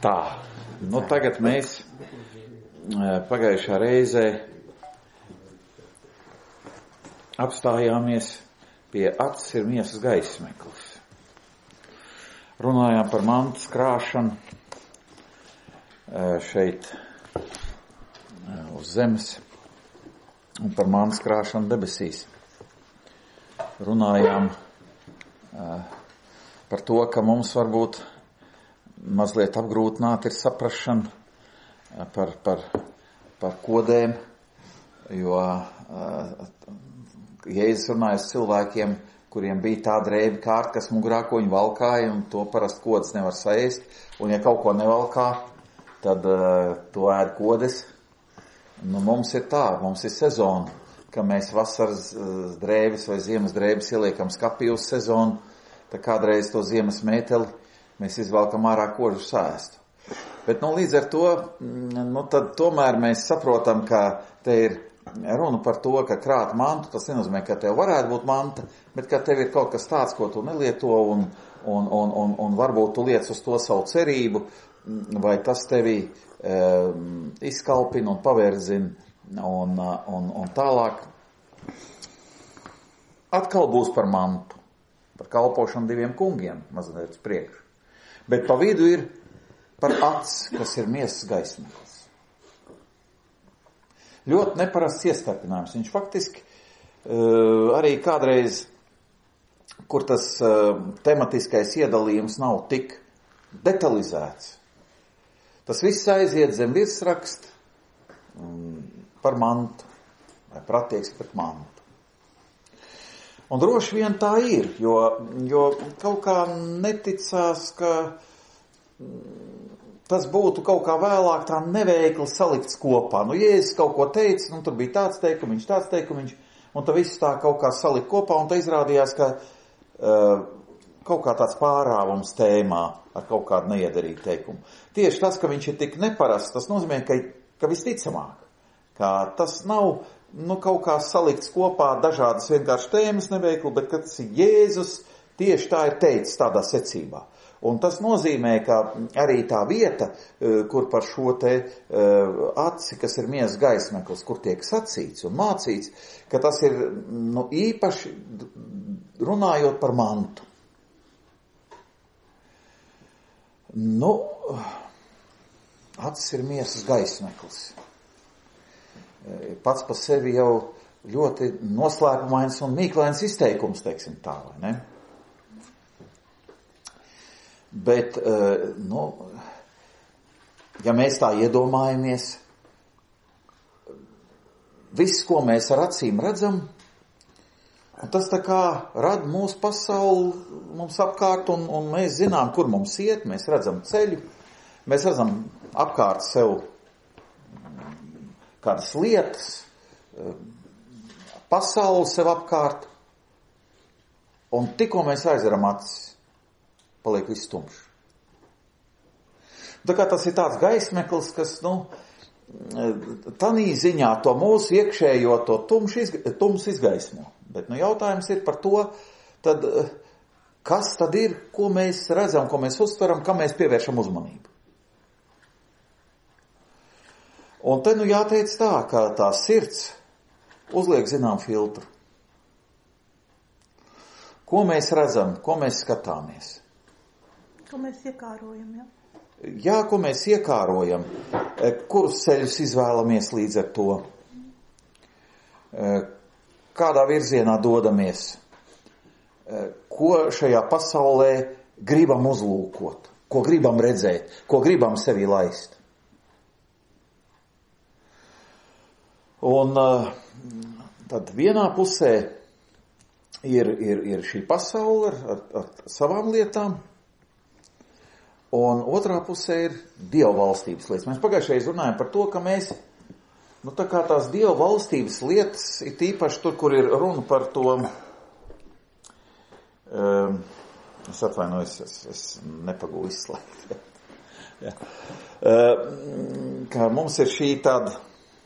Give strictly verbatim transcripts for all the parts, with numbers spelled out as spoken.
Tā, nu tagad mēs pagājušā reizē apstājāmies pie acis ir miesas gaismeklis. Runājām par mantas krāšanu šeit uz zemes un par mantas krāšanu debesīs. Runājām par to, ka mums varbūt mazliet apgrūtināta ir saprašana par, par, par kodēm, jo Jēzus runāja uz cilvēkiem, kuriem bija tā drēbi kārta, kas mugurā, ko viņi valkāja, un to parasti kodas nevar saēst. Un ja kaut ko nevalkā, tad uh, to ēd kodes. Nu, mums ir tā, mums ir sezona, ka mēs vasaras uh, drēbes vai ziemas drēbes ieliekam skapī uz sezonu, tad kādreiz to ziemas mēteli mēs izvalkam ārā kožu sēstu. Bet, nu, līdz ar to, nu, tad tomēr mēs saprotam, ka te ir runa par to, ka krāt mantu, tas nenozīmē, ka tev varētu būt manta, bet ka tev ir kaut kas tāds, ko tu nelieto, un, un, un, un, un varbūt tu liec uz to savu cerību, vai tas tevi um, izkalpina un pavērzina, un, un, un tālāk. Atkal būs par mantu, par kalpošanu diviem kungiem, mazliet uz priekšu. Bet pa vidu ir par acis, kas ir miesas gaismeklis. Ļoti neparasts iestarpinājums. Viņš faktiski uh, arī kādreiz, kur tas uh, tematiskais iedalījums nav tik detalizēts. Tas viss aiziet zem virsraksta um, par mantu, vai pratieks pret mantu. Un droši vien tā ir, jo, jo kaut kā neticās, ka tas būtu kaut kā vēlāk tā neveikli salikts kopā. Nu, Jēzus kaut ko teica, nu, tur bija tāds teikumiņš, tāds teikumiņš, un tā viss tā kaut kā salikt kopā, un tā izrādījās, ka uh, kaut kā tāds pārāvums tēmā ar kaut kādu neiederīgu teikumu. Tieši tas, ka viņš ir tik neparasts, tas nozīmē, ka, ka visticamāk, ka tas nav, nu, kaut kā salikts kopā dažādas vienkārši tēmas neveikli, bet ka tas ir Jēzus tieši tā ir teicis tādā secībā. Un tas nozīmē, ka arī tā vieta, kur par šo te aci, kas ir miesas gaismeklis, kur tiek sacīts un mācīts, ka tas ir, nu, īpaši runājot par mantu. Nu, acis ir miesas gaismeklis. Pats par sevi jau ļoti noslēpumains un mīklains izteikums, teiksim tā, vai ne? Bet, nu, ja mēs tā iedomājamies, viss, ko mēs ar acīm redzam, tas tā kā rada mūsu pasauli mums apkārt, un, un mēs zinām, kur mums iet, mēs redzam ceļu, mēs redzam apkārt sev kādas lietas, pasauli sev apkārt, un tikko mēs aizveram acis, paliek viss tumšs. Tā kā tas ir tāds gaismeklis, kas, nu, tanī ziņā to mūsu iekšējo, to tumšu izga, tums izgaismo. Bet, nu, jautājums ir par to, tad, kas tad ir, ko mēs redzam, ko mēs uztveram, kam mēs pievēršam uzmanību. Un te, nu, jāteic tā, ka tā sirds uzliek zinām filtru. Ko mēs redzam, ko mēs skatāmies? Ko mēs iekārojam, ja? Jā, ko mēs iekārojam, kurus ceļus izvēlamies līdz ar to, kādā virzienā dodamies, ko šajā pasaulē gribam uzlūkot, ko gribam redzēt, ko gribam sevī laist. Un tad vienā pusē ir, ir, ir šī pasaule ar, ar, ar savām lietām, un otrā pusē ir Dieva valstības lietas. Mēs pagājušajā runājam par to, ka mēs, nu, tā kā tās Dieva valstības lietas ir tīpaši tur, kur ir runa par to, um, es atvainojos, es, es nepagūju izslēgt. Ja. Uh, ka mums ir šī tāda,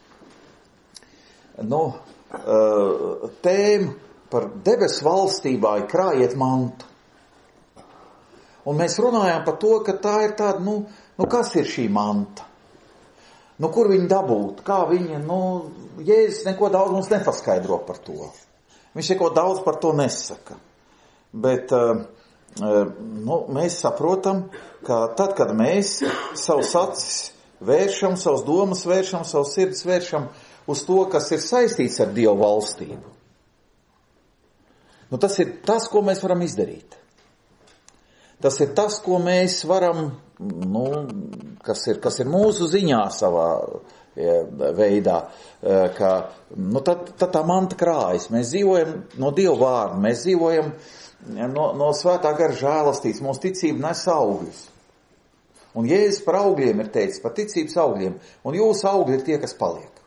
nu, uh, tēma par debesu valstībā ir krājiet mantu. Un mēs runājām par to, ka tā ir tāda, nu, nu kas ir šī manta? Nu, kur viņi dabūt? Kā viņi, nu, Jēzus neko daudz mums nepaskaidro par to. Viņš neko daudz par to nesaka. Bet, nu, mēs saprotam, ka tad, kad mēs savus acis vēršam, savus domas vēršam, savus sirdis vēršam uz to, kas ir saistīts ar Dievu valstību, nu, tas ir tas, ko mēs varam izdarīt. Tas ir tas, ko mēs varam, nu, kas ir, kas ir mūsu ziņā savā veidā, ka, nu, tad, tad tā manta krājas. Mēs dzīvojam no Dieva vārda, mēs dzīvojam no, no svētā gara žēlastības, mūsu ticība nes augļus. Un Jēzus par augļiem ir teicis, par ticības augļiem, un jūsu augļi ir tie, kas paliek.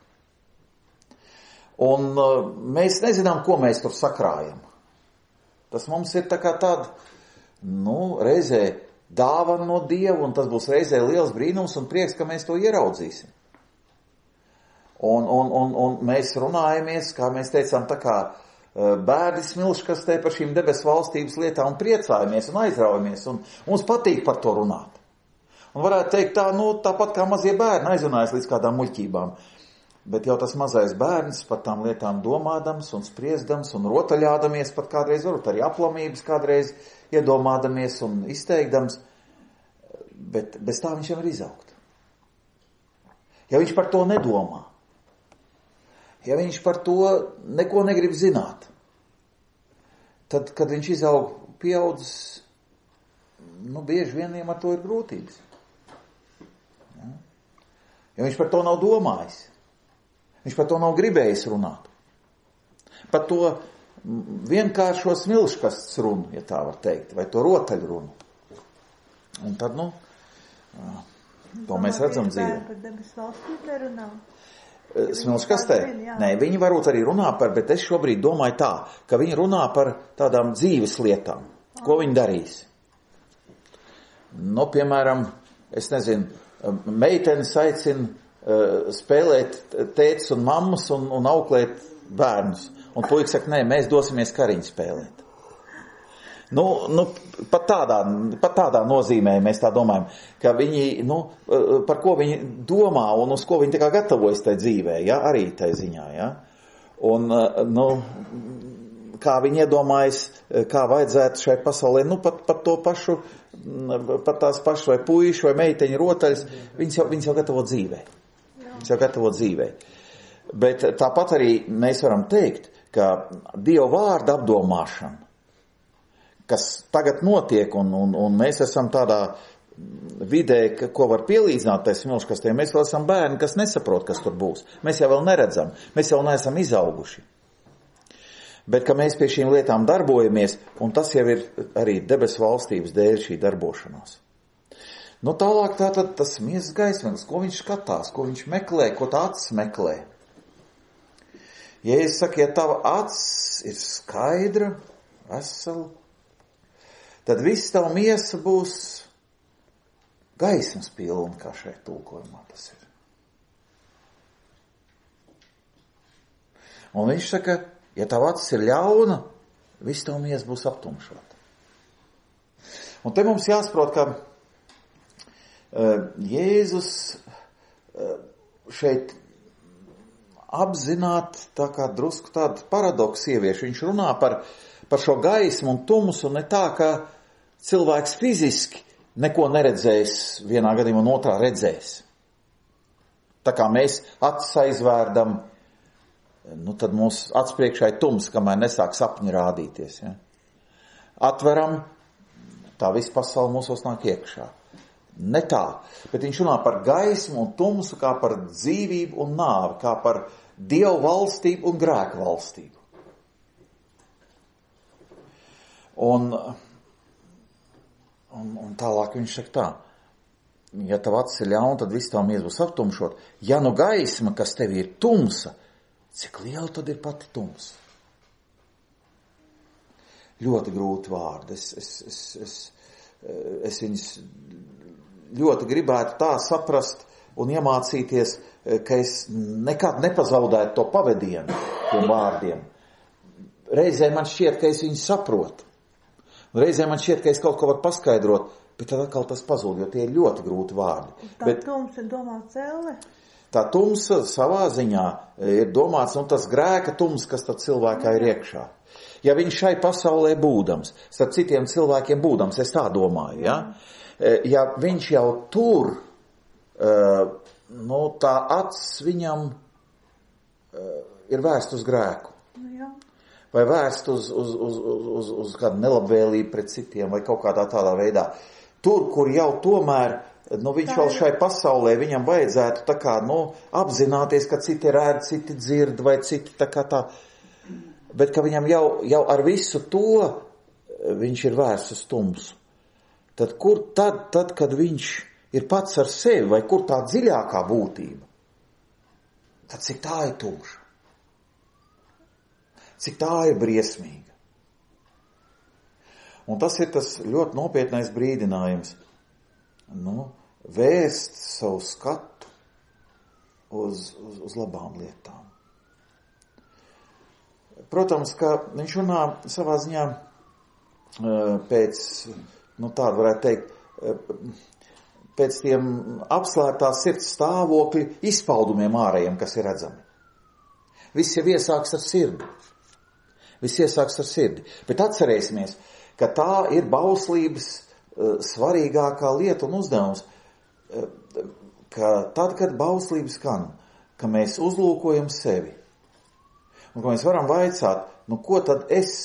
Un mēs nezinām, ko mēs tur sakrājam. Tas mums ir tā kā tāda, nu, reizē dāvana no Dieva, un tas būs reizē liels brīnums un prieks, ka mēs to ieraudzīsim. Un, un, un, un mēs runājamies, kā mēs teicām, tā kā bērni smilškastē par šīm debesu valstības lietām un priecājamies un aizraujamies, un mums patīk par to runāt. Un varētu teikt tā, nu, tāpat kā mazie bērni aizrunājas līdz kādām muļķībām. Bet jau tas mazais bērns par tām lietām domādams un spriesdams un rotaļādamies, pat kādreiz varbūt arī aplamības kādreiz iedomādamies un izteikdams, bet bez tā viņš jau var izaugt. Ja viņš par to nedomā, ja viņš par to neko negrib zināt, tad, kad viņš izaug pieaudzis, nu, bieži vieniem ar to ir grūtības. Ja? Ja viņš par to nav domājis, viņš par to nav gribējis runāt. Par to vienkāršo smilškasts runu, ja tā var teikt, vai to rotaļu runu. Un tad, nu, to mēs redzam dzīvē. Par debesu valstību nerunā? Smilškastē? Nē, viņi varbūt arī runā par, bet es šobrīd domāju tā, ka viņi runā par tādām dzīves lietām. Ko viņi darīs? Nu, piemēram, es nezinu, meitenes aicina spēlēt tētis un mammas un, un auklēt bērnus. Un puikas saka, nē, mēs dosimies kariņu spēlēt. Nu, nu pat, tādā, pat tādā nozīmē mēs tā domājam, ka viņi, nu, par ko viņi domā un uz ko viņi tā kā gatavojas tai dzīvē, ja, arī tai ziņā, ja. Un, nu, kā viņi iedomājas, kā vajadzētu šai pasaulē, nu, pat, pat to pašu, pat tās pašu vai puišu vai meiteņu rotaļas, viņas jau, viņas jau gatavo dzīvē. Viņas jau gatavo dzīvē. Bet tāpat arī mēs varam teikt, ka Dieva vārda apdomāšana, kas tagad notiek, un, un, un mēs esam tādā vidē, ko var pielīdzināt tai smilškastē, mēs vēl esam bērni, kas nesaprot, kas tur būs. Mēs jau vēl neredzam, mēs jau neesam izauguši. Bet, ka mēs pie šīm lietām darbojamies, un tas jau ir arī debesu valstības dēļ šī darbošanās. Nu, tālāk tātad tas miesas gaismenis, ko viņš skatās, ko viņš meklē, ko tā acis meklē. Ja es saku, ja tava acis ir skaidra, vesela, tad viss tava miesa būs gaismas pilna, kā šeit tulkojumā tas ir. Un viņš saka, ja tava acis ir ļauna, viss tava miesa būs aptumšota. Un te mums jāsaprot, ka Jēzus šeit apzināt tā kā drusku tādu paradoksu ievieš. Viņš runā par, par šo gaismu un tumsu, un ne tā, ka cilvēks fiziski neko neredzēs vienā gadījumā un otrā redzēs. Tā kā mēs acis aizvērdam, nu tad mūsu acis priekšā ir tums, kamēr nesāk sapņi rādīties. Ja? Atveram, tā visa pasaule mūsos nāk iekšā. Ne tā, bet viņš runā par gaismu un tumsu kā par dzīvību un nāvi, kā par Dievu valstību un grēku valstību. Un, un, un tālāk viņš saka tā, ja tav acis ir ļauna, tad viss tavu miesa būs aptumšot. Ja nu gaisma, kas tev ir tumsa, cik liela tad ir pati tumsa? Ļoti grūti vārdi. Es, es, es, es, es viņus ļoti gribētu tā saprast un iemācīties, ka es nekad nepazaudētu to pavadienu tiem vārdiem. Reizē man šķiet, ka es viņus saprotu. Un reizēm man šķiet, ka es kaut ko varu paskaidrot, bet tad atkal tas pazūd, jo tie ir ļoti grūti vārdi. Tā bet, tums ir domāts celle? Tā tumsa savā ziņā ir domāts, un tas grēka tums, kas tad cilvēkā ir iekšā. Ja viņš šai pasaulē būdams, starp citiem cilvēkiem būdams, es tā domāju, ja? Ja viņš jau tur, nu, tā acis viņam ir vērst uz grēku. Jā. Vai vērst uz, uz, uz, uz, uz kādu nelabvēlību pret citiem, vai kaut kādā tādā veidā. Tur, kur jau tomēr, nu, viņš vēl šai pasaulē, viņam vajadzētu tā kā, nu, apzināties, ka citi rēd, citi dzird, vai citi tā kā tā, bet ka viņam jau, jau ar visu to viņš ir vērsts uz tumsu. Tad kur tad, tad, kad viņš ir pats ar sevi, vai kur tā dziļākā būtība, tad cik tā ir tumša? Cik tā ir briesmīga? Un tas ir tas ļoti nopietnais brīdinājums. Nu, vērst savu skatu uz, uz, uz labām lietām. Protams, ka viņš runā savā ziņā pēc, nu tādu varētu teikt, pēc tiem apslēptās sirds stāvokļu izpaudumiem ārējiem, kas ir redzami. Viss jau iesāks ar sirdi. Viss iesāks ar sirdi. Bet atcerēsimies, ka tā ir bauslības svarīgākā lieta un uzdevums, ka tad, kad bauslība skan, ka mēs uzlūkojam sevi, un ka mēs varam vaicāt, nu ko tad es,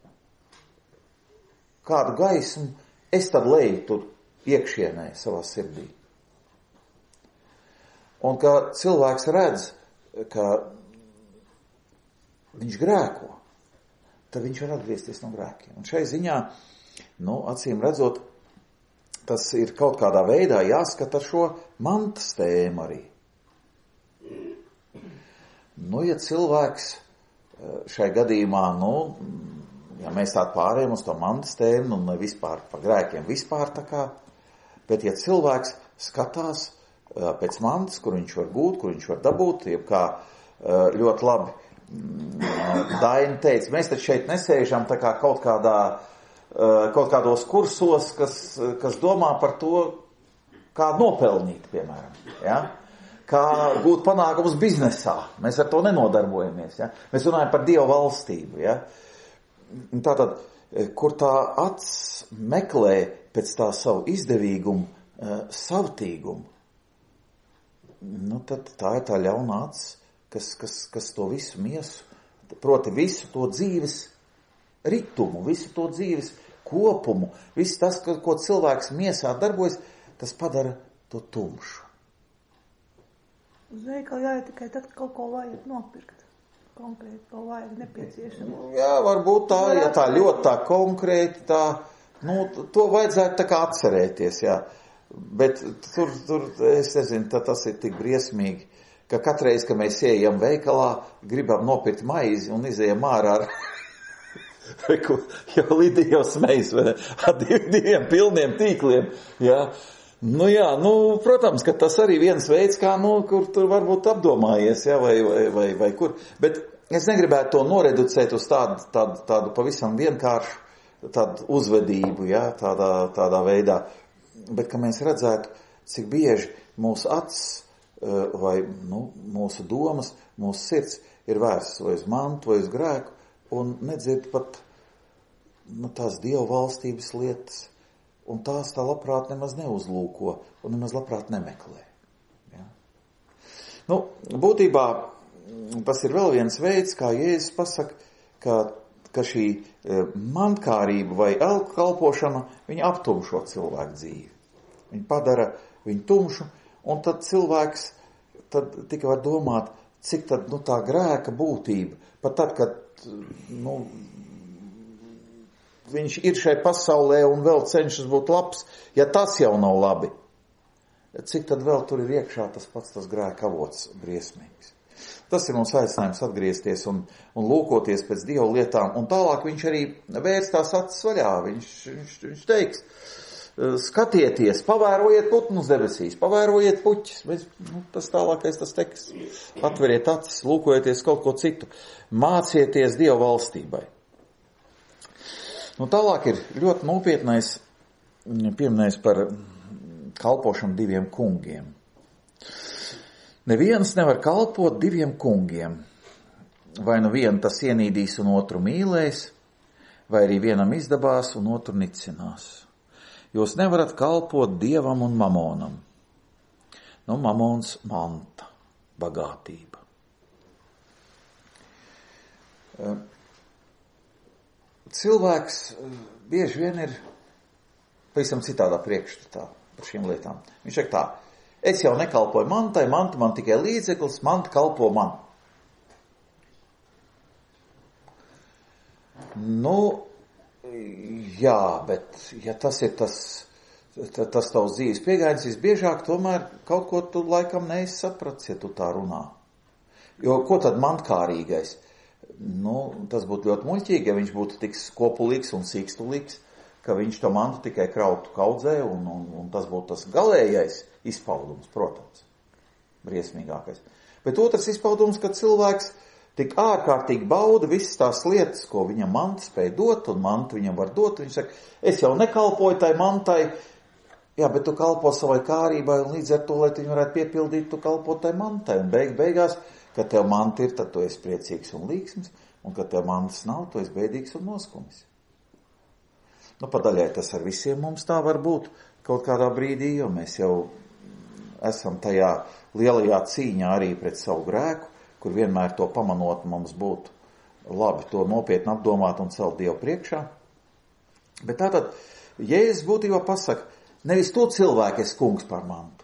kādu gaismu, es tad leju tur iekšienē savā sirdī. Un ka cilvēks redz, ka viņš grēko, tad viņš var atgriezties no grēkiem. Un šai ziņā, nu, acīm redzot, tas ir kaut kādā veidā jāskata ar šo mantas tēmu arī. Nu, ja cilvēks šai gadījumā, nu, ja mēs tādu pārējām uz to mantas tēmu, nu, ne vispār pa grēkiem vispār tā kā, bet ja cilvēks skatās pēc mantas, kur viņš var gūt, kur viņš var dabūt, jeb kā ļoti labi Daina teica, mēs taču šeit nesēžam tā kā kaut kādā, kaut kādos kursos, kas, kas domā par to, kā nopelnīt, piemēram, ja? Kā gūt panākumus biznesā. Mēs ar to nenodarbojamies, ja? Mēs runājam par Dievu valstību, ja? Tātad, kur tā acs meklē pēc tā savu izdevīgumu, savtīgumu, nu tad tā ir tā ļauna acs, kas, kas, kas to visu miesu, proti visu to dzīves ritumu, visu to dzīves kopumu, visu tas, ko cilvēks miesā darbojas, tas padara to tumšu. Uz veikalu jāiet tikai tad, kaut ko vajag nopirkt. Konkrēti, ko vajag nepieciešamo. Jā, varbūt tā, ja tā ļoti tā konkrēti, tā, nu, to vajadzētu tā kā atcerēties, jā. Bet tur, tur, es nezinu, tas ir tik briesmīgi, ka katreiz, kad mēs ejam veikalā, gribam nopirkt maizi un izejam ārā ar, jau Lidija jau smejas, ar diviem pilniem tīkliem, jā. Nu jā, nu, protams, ka tas arī viens veids, kā, nu, kur tur varbūt apdomājies, jā, vai, vai, vai, vai kur. Bet es negribētu to noreducēt uz tādu, tādu, tādu pavisam vienkāršu tādu uzvedību, jā, tādā, tādā veidā. Bet, ka mēs redzētu, cik bieži mūsu acis vai, nu, mūsu domas, mūsu sirds ir vērsts vai uz mantu, vai uz grēku, un nedzird pat, nu, tās Dieva valstības lietas. Un tās tā labprāt nemaz neuzlūko un nemaz labprāt nemeklē. Ja? Nu, būtībā tas ir vēl viens veids, kā Jēzus pasaka, ka, ka šī mantkārība vai elkalpošana, viņa aptumšo cilvēku dzīvi. Viņa padara viņu tumšu, un tad cilvēks tad tikai var domāt, cik tad, nu, tā grēka būtība, pat tad, kad, nu, viņš ir šai pasaulē un vēl cenšas būt labs, ja tas jau nav labi. Cik tad vēl tur ir iekšā tas pats tas grēka avots briesmīgs. Tas ir mums aicinājums atgriezties un, un lūkoties pēc Dieva lietām, un tālāk viņš arī vērs tās acis vaļā. Viņš, viņš, viņš teiks, skatieties, pavērojiet putnus debesīs, pavērojiet puķis. Mēs, nu, tas tālākais tas teksts. Atveriet acis, lūkojieties kaut ko citu. Mācieties Dieva valstībai. Nu, tālāk ir ļoti nopietnais pieminējis par kalpošanu diviem kungiem. Neviens nevar kalpot diviem kungiem. Vai nu vienu tas ienīdīs un otru mīlēs, vai arī vienam izdabās un otru nicinās. Jūs nevarat kalpot dievam un mamonam. Nu, mamons manta, bagātība. Cilvēks bieži vien ir pavisam citādā priekšstatā par šīm lietām. Viņš saka tā, es jau nekalpoju mantai, manta man tikai līdzeklis, manta kalpo man. Nu, jā, bet ja tas ir tas, tas tavs dzīves pieejams, visbiežāk tomēr kaut ko tu laikam neesi sapratis, ja tu tā runā. Jo ko tad mantkārīgais? Nu, tas būtu ļoti muļķīgi, ja viņš būtu tik skopulīgs un sīkstulīgs, ka viņš to mantu tikai krautu kaudzē, un, un, un tas būtu tas galējais izpaudums, protams, briesmīgākais. Bet otrs izpaudums, ka cilvēks tik ārkārtīgi bauda visas tās lietas, ko viņam manta spēja dot, un mantu viņam var dot. Viņš saka, es jau nekalpoju tai mantai, jā, bet tu kalpo savai kārībai, un līdz ar to, lai tu viņu varētu piepildīt, tu kalpo tai mantai. Un beig, beigās, kad tev manta ir, tad tu esi priecīgs un līksms, un kad tev mantas nav, tu esi bēdīgs un noskumis. Nu, padaļai tas ar visiem mums tā var būt kaut kādā brīdī, jo mēs jau esam tajā lielajā cīņā arī pret savu grēku, kur vienmēr to pamanot mums būtu labi to nopietni apdomāt un celt Dievu priekšā. Bet tātad, Jēzus būtībā pasaka, nevis tu cilvēki esi kungs par mantu,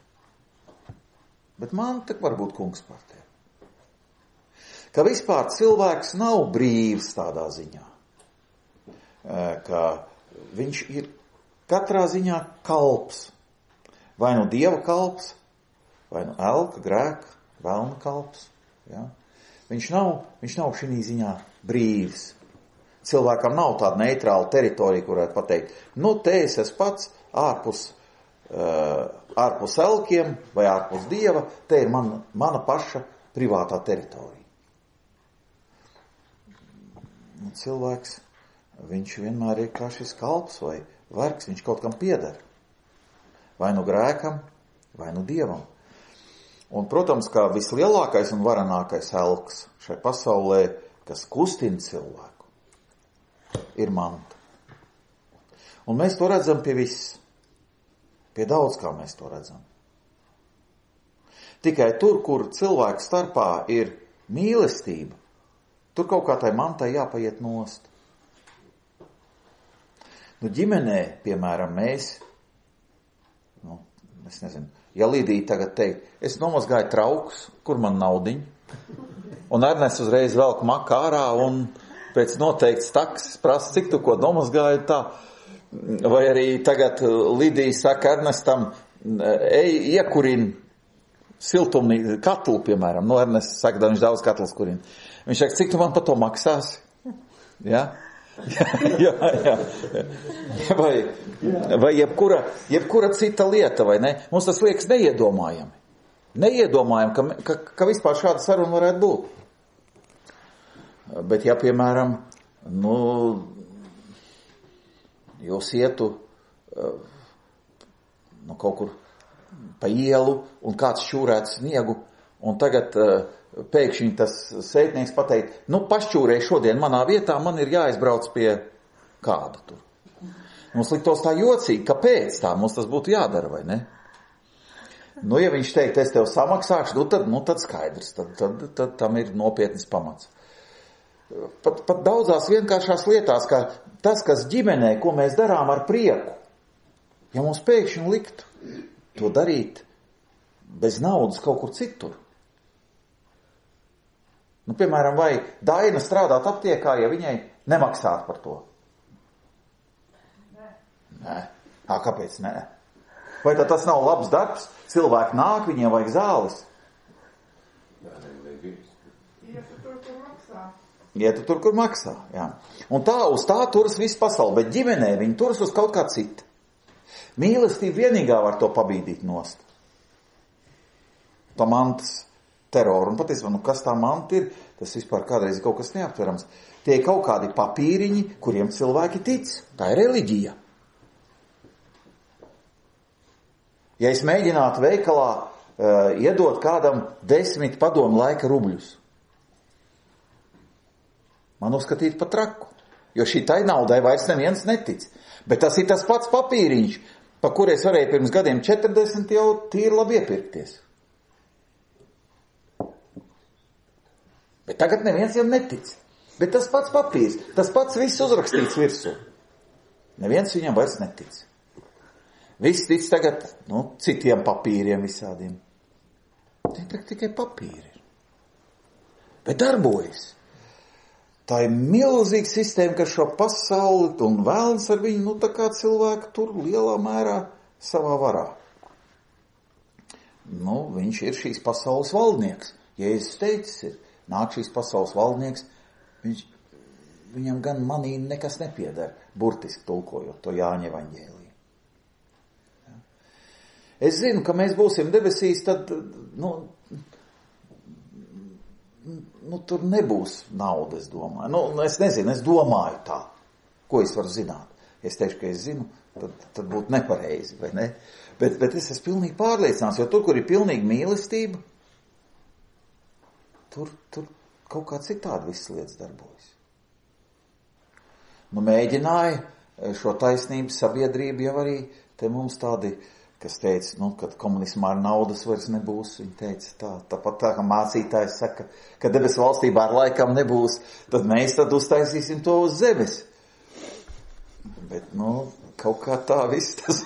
bet manta var būt kungs par tevi. Ka vispār cilvēks nav brīvs tādā ziņā, ka viņš ir katrā ziņā kalps, vai nu Dieva kalps, vai nu elka, grēka, velna kalps. Ja? Viņš nav, viņš nav šī ziņā brīvs. Cilvēkam nav tāda neitrāla teritorija, kur varētu pateikt, nu te es esmu pats ārpus, uh, ārpus elkiem vai ārpus Dieva, te ir man, mana paša privātā teritorija. Un cilvēks, viņš vienmēr ir kā šis kalps vai vergs, viņš kaut kam pieder. Vai nu grēkam, vai nu Dievam. Un, protams, kā vislielākais un varenākais elks šai pasaulē, kas kustina cilvēku, ir manta. Un mēs to redzam pie viss. Pie daudz kā mēs to redzam. Tikai tur, kur cilvēku starpā ir mīlestība, tur kaut kā tai mantai jāpaiet nost. Nu, ģimenē, piemēram, mēs, nu, es nezinu, ja Lidija tagad teikt, es nomazgāju traukus, kur man naudiņa, un Ernests uzreiz velk maku ārā, un pēc noteikts taksis prasa, cik tu ko nomazgāji tā, vai arī tagad Lidija saka Ernestam, ej, iekurin siltumnī katlu, piemēram, nu, Ernests saka, da viņš daudz katls kurin. Viņš saka, cik tu man par to maksāsi? Ja? jā, jā, jā. Vai, vai jebkura, jebkura cita lieta, vai ne? Mums tas liekas neiedomājami. Neiedomājami, ka, ka, ka vispār šāda saruna varētu būt. Bet ja, piemēram, nu, jūs ietu nu, kaut kur pa ielu un kāds šķūrēt sniegu, un tagad pēkšņi tas sētnieks pateikt, nu, pašķūrēj šodien manā vietā, man ir jāizbrauc pie kāda tur. Mums liktos tā jocīgi, kāpēc tā mums tas būtu jādara, vai ne? Nu, ja viņš teikt, es tev samaksāšu, nu, tad, nu, tad skaidrs, tad, tad, tad tam ir nopietnis pamats. Pat, pat daudzās vienkāršās lietās, kā tas, kas ģimenē, ko mēs darām ar prieku, ja mums pēkšņi liktu to darīt bez naudas kaut kur citur. Nu, piemēram, vai Daina strādāt aptiekā, ja viņai nemaksāt par to? Nē. Nē. Ā, kāpēc nē? Vai tad tas nav labs darbs? Cilvēki nāk, viņiem vajag zāles. Ietu tur, kur maksā. Ietu tur, kur maksā, jā. Un tā, uz tā turas visu pasauli, bet ģimenē viņi turas uz kaut kā citu. Mīlestība vienīgā var to pabīdīt nost. Pa mantas teroru. Un patiesībā, nu kas tā manta ir, tas vispār kādreiz ir kaut kas neaptverams. Tie ir kaut kādi papīriņi, kuriem cilvēki tic. Tā ir reliģija. Ja es mēģinātu veikalā uh, iedot kādam desmit padomu laika rubļus, man uzskatīt par traku, jo šitai naudai vairs neviens netic. Bet tas ir tas pats papīriņš, pa kur es varēju pirms gadiem četrdesmit jau tīri labi iepirkties. Bet tagad neviens jau netic. Bet tas pats papīrs, tas pats viss uzrakstīts virsū. Neviens viņam vairs netic. Viss tic tagad, nu, citiem papīriem visādiem. Tie tikai papīri. Bet darbojas. Tā ir milzīga sistēma, ka šo pasauli un vēlns ar viņu, nu, tā kā cilvēku tur lielā mērā savā varā. Nu, viņš ir šīs pasaules valdnieks. Jēzus teicis ir, nāk šīs pasaules valdnieks, viņš, viņam gan manī nekas nepiedara, burtiski tulkojot to Jāņa evaņģēliju. Ja. Es zinu, ka mēs būsim debesīs, tad, nu, nu, tur nebūs nauda, es domāju. Nu, es nezinu, es domāju tā. Ko es varu zināt? Ja es teikšu, ka es zinu, tad, tad būtu nepareizi, vai ne? Bet, bet es esmu pilnīgi pārliecināts, jo tur, kur ir pilnīgi mīlestība, tur, tur kaut kā citādi visas lietas darbojas. Nu, mēģināja šo taisnības sabiedrību jau arī te mums tādi, kas teica, nu, kad komunismā ar naudas vairs nebūs, viņi teica tā, tāpat tā, ka mācītājs saka, ka debesu valstībā ar laikam nebūs, tad mēs tad uztaisīsim to uz zemes. Bet, nu, kaut kā tā viss tas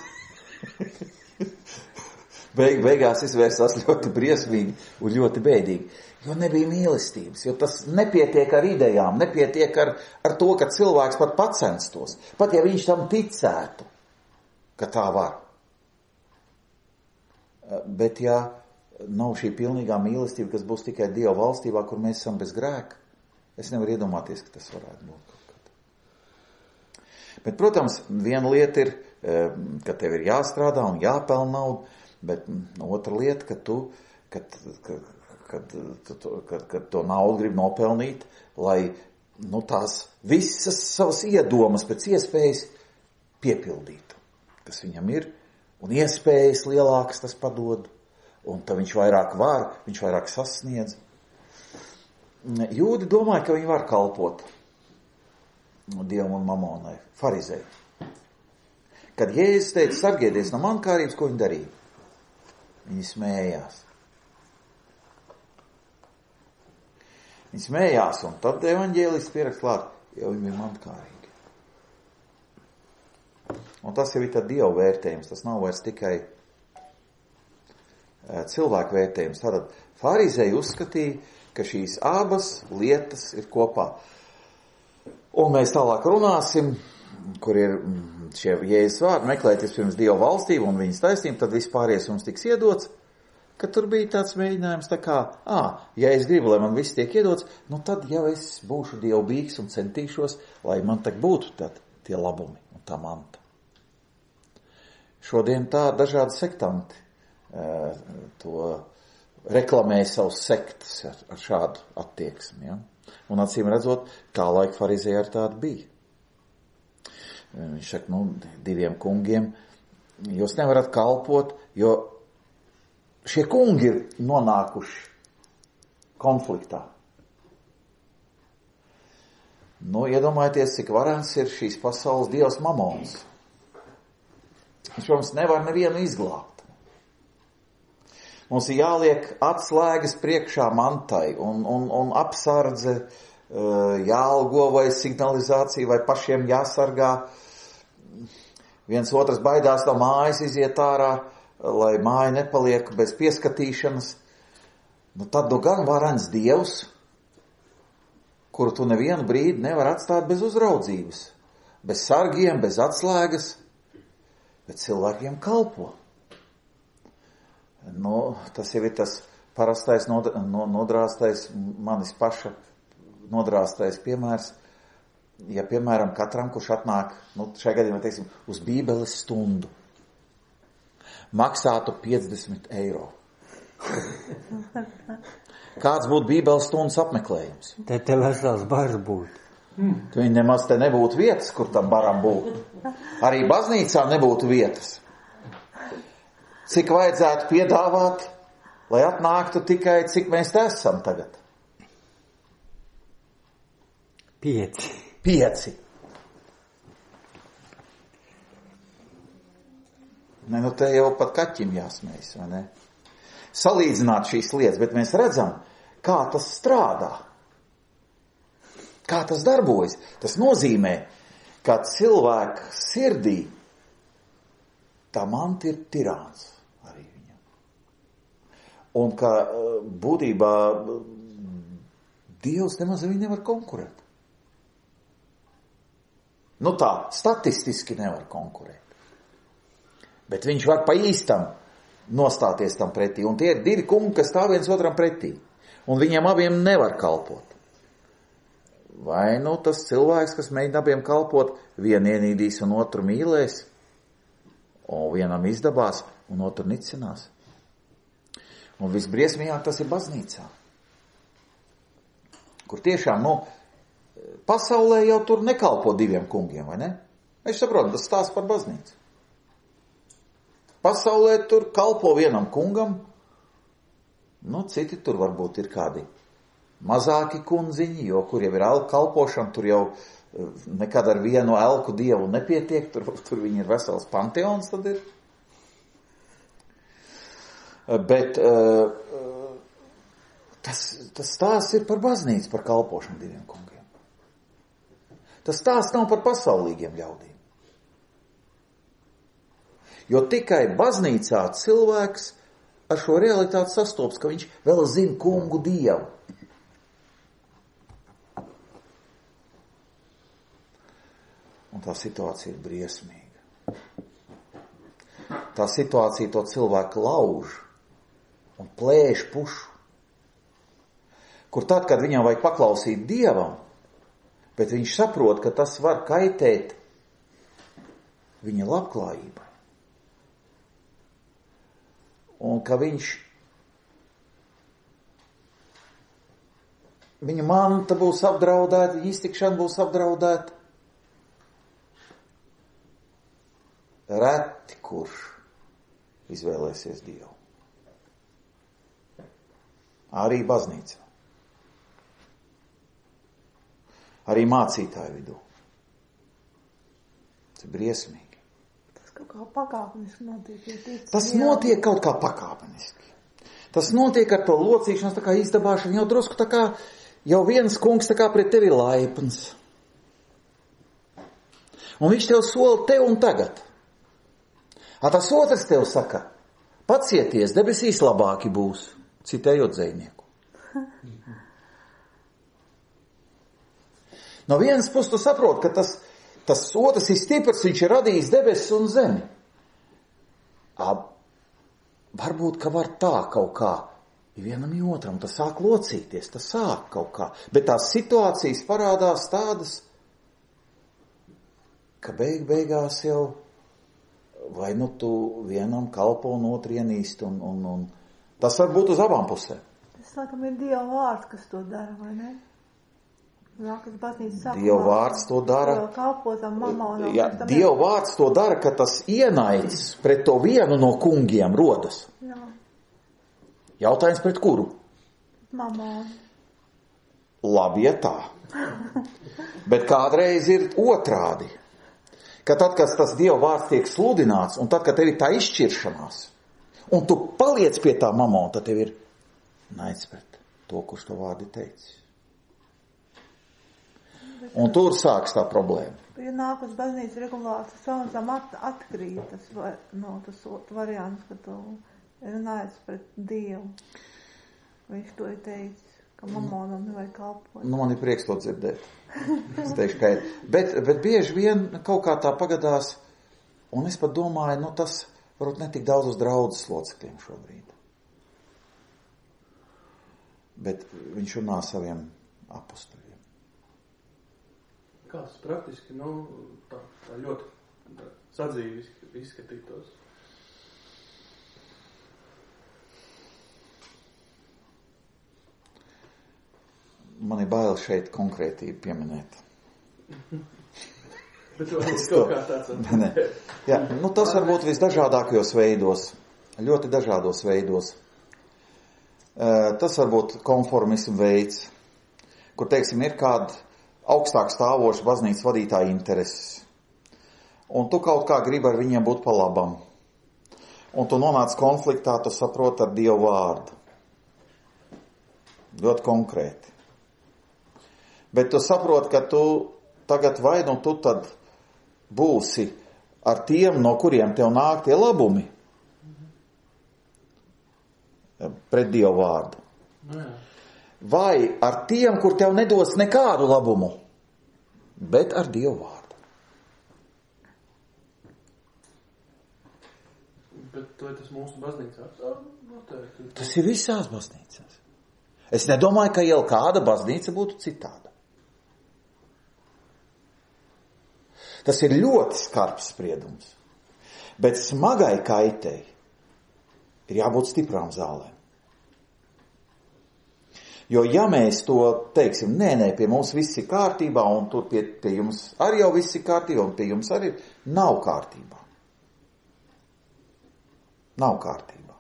Beig, beigās izvērsās ļoti briesmīgi un ļoti bēdīgi, jo nebija mīlestības, jo tas nepietiek ar idejām, nepietiek ar, ar to, ka cilvēks pat pacenstos, pat ja viņš tam ticētu, ka tā var. Bet ja nav šī pilnīgā mīlestība, kas būs tikai Dieva valstībā, kur mēs esam bez grēka, es nevaru iedomāties, ka tas varētu būt kaut kad. Bet, protams, viena lieta ir, ka tev ir jāstrādā un jāpelna naudu, bet otra lieta, ka tu, kad, kad, kad, kad, kad to naudu grib nopelnīt, lai, nu, tās visas savas iedomas pēc iespējas piepildītu, kas viņam ir, un iespējas lielākas tas padod, un tad viņš vairāk var, viņš vairāk sasniedz. Jūdi domāja, ka viņi var kalpot Dievam un Mamonai, farizei. Kad Jēzus teica, sargieties no mankārības, ko viņi darīja? Viņi smējās. Viņi smējās, un tad evaņģēlists pierakst klāt, jo viņi bija mankārīgi. Un tas jau ir tad Dieva vērtējums, tas nav vairs tikai cilvēku vērtējums. Tātad farizēji uzskatīja, ka šīs abas lietas ir kopā. Un mēs tālāk runāsim, kur ir šie Jēzus vārdi, meklēties pirms Dieva valstību un viņas taisnību, tad vispāries jums tiks iedots, ka tur bija tāds mēģinājums tā kā, ā, ja es gribu, lai man viss tiek iedots, nu tad jau es būšu dievbīgs un centīšos, lai man tak būtu tad tie labumi un tā manta. Šodien tā dažādi sektanti to reklamēja savus sektas ar, ar šādu attieksmi, ja? Un acīm redzot, tā laika farizēja ar tādu bija. Viņš saka, nu, diviem kungiem, jūs nevarat kalpot, jo šie kungi ir nonākuši konfliktā. Nu, iedomājieties, cik varens ir šīs pasaules dievs Mamons. Viņš, protams, nevar nevienu izglābt. Mums ir jāliek atslēgas priekšā mantai un, un, un apsardze, jāalgo vai signalizācija vai pašiem jāsargā. Viens otrs baidās no mājas iziet ārā, lai māja nepaliek bez pieskatīšanas. Nu, tad nu gan varens dievs, kuru tu nevienu brīdi nevar atstāt bez uzraudzības, bez sargiem, bez atslēgas, bet cilvēkiem kalpo. Nu, tas jau ir tas parastais nodrāstais, manis paša nodrāstais piemērs. Ja, piemēram, katram, kurš atnāk, nu, šajā gadījumā, teiksim, uz bībeles stundu, maksātu piecdesmit eiro. kāds būtu bībeles stundas apmeklējums? Te te vesels bars būtu. Tu viņi nemaz te nebūtu vietas, kur tam baram būtu. Arī baznīcā nebūtu vietas. Cik vajadzētu piedāvāt, lai atnāktu tikai, cik mēs te esam tagad? Pieci. Pieci. Ne, nu te jau pat kaķim jāsmējas, vai ne? Salīdzināt šīs lietas, bet mēs redzam, kā tas strādā. Kā tas darbojas? Tas nozīmē, ka cilvēka sirdī tā manta ir tirāns arī viņam. Un ka būtībā Dievs nemaz viņu nevar konkurēt. Nu tā, statistiski nevar konkurēt. Bet viņš var pa īstam nostāties tam pretī. Un tie ir divi kungi, kas stāv viens otram pretī. Un viņiem abiem nevar kalpot. Vai nu tas cilvēks, kas mēģina abiem kalpot, vienu ienīdīs un otru mīlēs, un vienam izdabās un otru nicinās. Un visbriesmīgāk tas ir baznīcā. Kur tiešām, nu, pasaulē jau tur nekalpo diviem kungiem, vai ne? Es saprotu, tas stāsts par baznīcu. Pasaulē tur kalpo vienam kungam, nu, citi tur varbūt ir kādi mazāki kundziņi, jo kur jau ir elku kalpošana, tur jau nekad ar vienu elku dievu nepietiek, tur, tur viņi ir vesels panteons, tad ir. Bet tas, tas stāsts ir par baznīcu, par kalpošanu diviem kungiem. Tas stāsts nav par pasaulīgiem ļaudīm. Jo tikai baznīcā cilvēks ar šo realitāti sastops, ka viņš vēl zina kungu dievu. Un tā situācija ir briesmīga. Tā situācija to cilvēku lauž un plēš pušu. Kur tad, kad viņam vajag paklausīt Dievam, bet viņš saprot, ka tas var kaitēt viņa labklājībai. Un ka viņš, viņa manta būs apdraudēta, viņa iztikšana būs apdraudēta. Reti kurš izvēlēsies Dievu. Arī baznīcā. Arī mācītāju vidū. Tas ir briesmīgi. Tas kaut kā pakāpeniski notiek. Ja Tas notiek kaut kā pakāpeniski. Tas notiek ar to locīšanos, tā kā izdabāšanu, jau drusku tā kā, jau viens kungs tā kā pret tevi ir laipns. Un viņš tev sola te un tagad. A tas otrs tev saka, pacieties, debesīs labāki būs, citējot dzejnieku. No vienas puses tu saproti, ka tas, tas otrs ir stiprs, viņš ir radījis debesis un zemi. A, varbūt, ka var tā kaut kā, vienam otram, tas sāk locīties, tas sāk kaut kā, bet tās situācijas parādās tādas, ka beig beigās jau vai nu tu vienam kalpo un otru ienīst, un, un, un tas var būt uz abām pusēm. Tas, laikam, ir Dieva vārds, kas to dara, vai ne? Nākas baznīcas sākumā. Dieva vārds to dara. Kalpotam mamonu. Jā, Dieva vārds to dara, ka tas ienaids pret to vienu no kungiem rodas. Jā. Jautājums pret kuru? Mamonu. Labi, ja tā. Bet kādreiz ir otrādi. Ka tad, kad tas Dieva vārds tiek sludināts, un tad, kad tev ir tā izšķiršanās, un tu paliec pie tā mamona, tad tev ir naids pret to, kurš to vārdu teicis. Un tur sāks tā problēma. Ja nāk uz baznīcas regulāri, tas savunsam at, atkrīt, tas, var, no, tas variants, ka tu ir naids pret Dievu. Viņš to ir teicis, ka mamonam nevajag kalpot. Nu, man ir prieks to dzirdēt. Es teikšu, ka ir. Bet, bet bieži vien kaut kā tā pagadās, un es pat domāju, nu tas varbūt netik daudz uz draudzes locekļiem šobrīd. Bet viņš runā saviem apustuļiem. Kā tas praktiski, nu, tā, tā ļoti sadzīvi izskatītos? man ir bail šeit konkrētību pieminēt. Bet varbūt kaut kā tāds. Ne, ne. Jā, nu tas varbūt visdažādākajos veidos, ļoti dažādos veidos. Tas varbūt konformismu veids, kur, teiksim, ir kāda augstāk stāvoša baznīcas vadītāja intereses. Un tu kaut kā gribi ar viņiem būt pa labam. Un tu nonāc konfliktā, tu saproti ar Dievu vārdu. Ļoti konkrēti. Bet tu saproti, ka tu tagad vai nu tu tad būsi ar tiem, no kuriem tev nāk tie labumi pret Dievu vārdu. Vai ar tiem, kur tev nedos nekādu labumu, bet ar Dievu vārdu. Bet to ir tas mūsu baznīcās. Noteikti. Tas ir visās baznīcās. Es nedomāju, ka jau kāda baznīca būtu citāda. Tas ir ļoti skarbs spriedums. Bet smagai kaitei ir jābūt stiprām zālēm. Jo ja mēs to teiksim, nē, nē, pie mums viss ir kārtībā, un tur pie, pie jums arī jau viss ir kārtībā, un pie jums arī nav kārtībā. Nav kārtībā.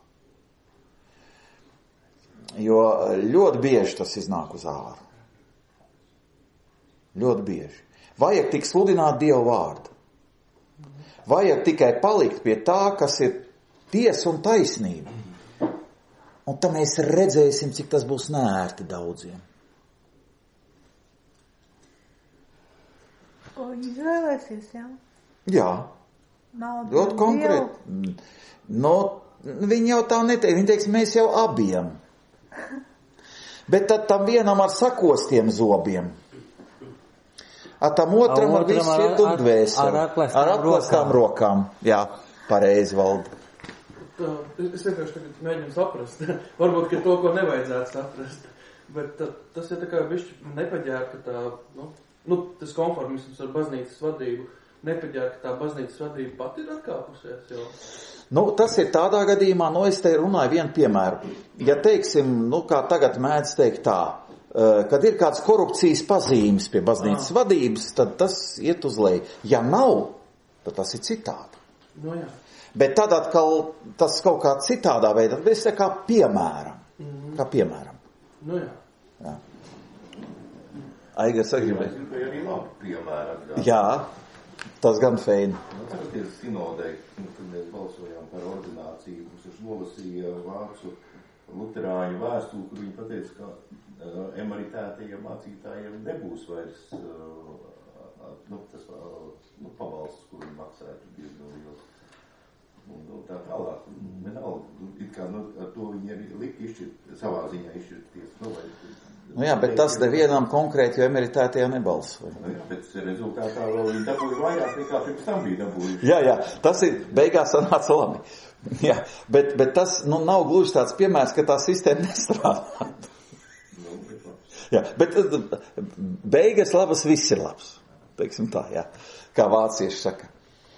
Jo ļoti bieži tas iznāk uz āru. Ļoti bieži. Vajag tik sludināt Dievu vārdu. Vajag tikai palikt pie tā, kas ir tiesa un taisnība. Un tad mēs redzēsim, cik tas būs neērti daudziem. Ko izvēlēsies, jā? Jā. Nav ļoti konkrēti. No, viņi jau tā neteiks. Viņi teiks, mēs jau abiem. Bet tad tam vienam ar sakostiem zobiem. A tam otram ar visu sirdu un dvēseli. Ar atklāstām rokām. Jā, pareizi, Valdi. Tā, es vienkārši tagad mēģinu saprast. Varbūt, ka to, ko nevajadzētu saprast. Bet tā, tas ir tā kā bišķi nepaģēr, ka tā, nu, nu, tas konformisms ar baznīcas vadību, nepaģēr, ka tā baznīcas vadība pati ir atkāpusies, jo... Nu, tas ir tādā gadījumā, nu, es te runāju vienu piemēru. Ja teiksim, nu, kā tagad mēdz teikt tā, kad ir kāds korupcijas pazīmes pie baznīcas ah. vadības, tad tas iet uz leju. Ja nav, tad tas ir citādi. Nu, jā. Bet tad atkal tas kaut kā citādā veidā, bet es te kā piemēram. Mm-hmm. Kā piemēram. Nu, jā. Jā. Aiga sagribēja. Es gribēju arī labi piemēram. Jā. Jā, tas gan feini. Nu, Atcerieties sinodē, kad mēs balsojām par ordināciju, mums viņš nolasīja vācu luterāņu vēstuli, kur viņi pateica, ka uh, emeritētajiem mācītājiem nebūs vairs uh, nu, tas uh, nu, pabalsts, kur viņi maksātu diezgan liels. Un, un tā tālāk, vienalga, it kā nu, ar to viņi arī lika izšķirt, savā ziņā izšķirties. Nu, vai, Nu jā, bet tas te vienam konkrēti, jo emeritētajā nebalsoja. Nu jā, bet rezultātā vēl viņi dabūja vairāk nekā pirms tam bija dabūjuši. Jā, jā, tas ir beigās sanāca labi. Jā, bet, bet tas nu, nav gluži tāds piemērs, ka tā sistēma nestrādā. Nu, bet, jā, bet beigas labas, viss ir labs. Teiksim tā, jā, kā vācieši saka.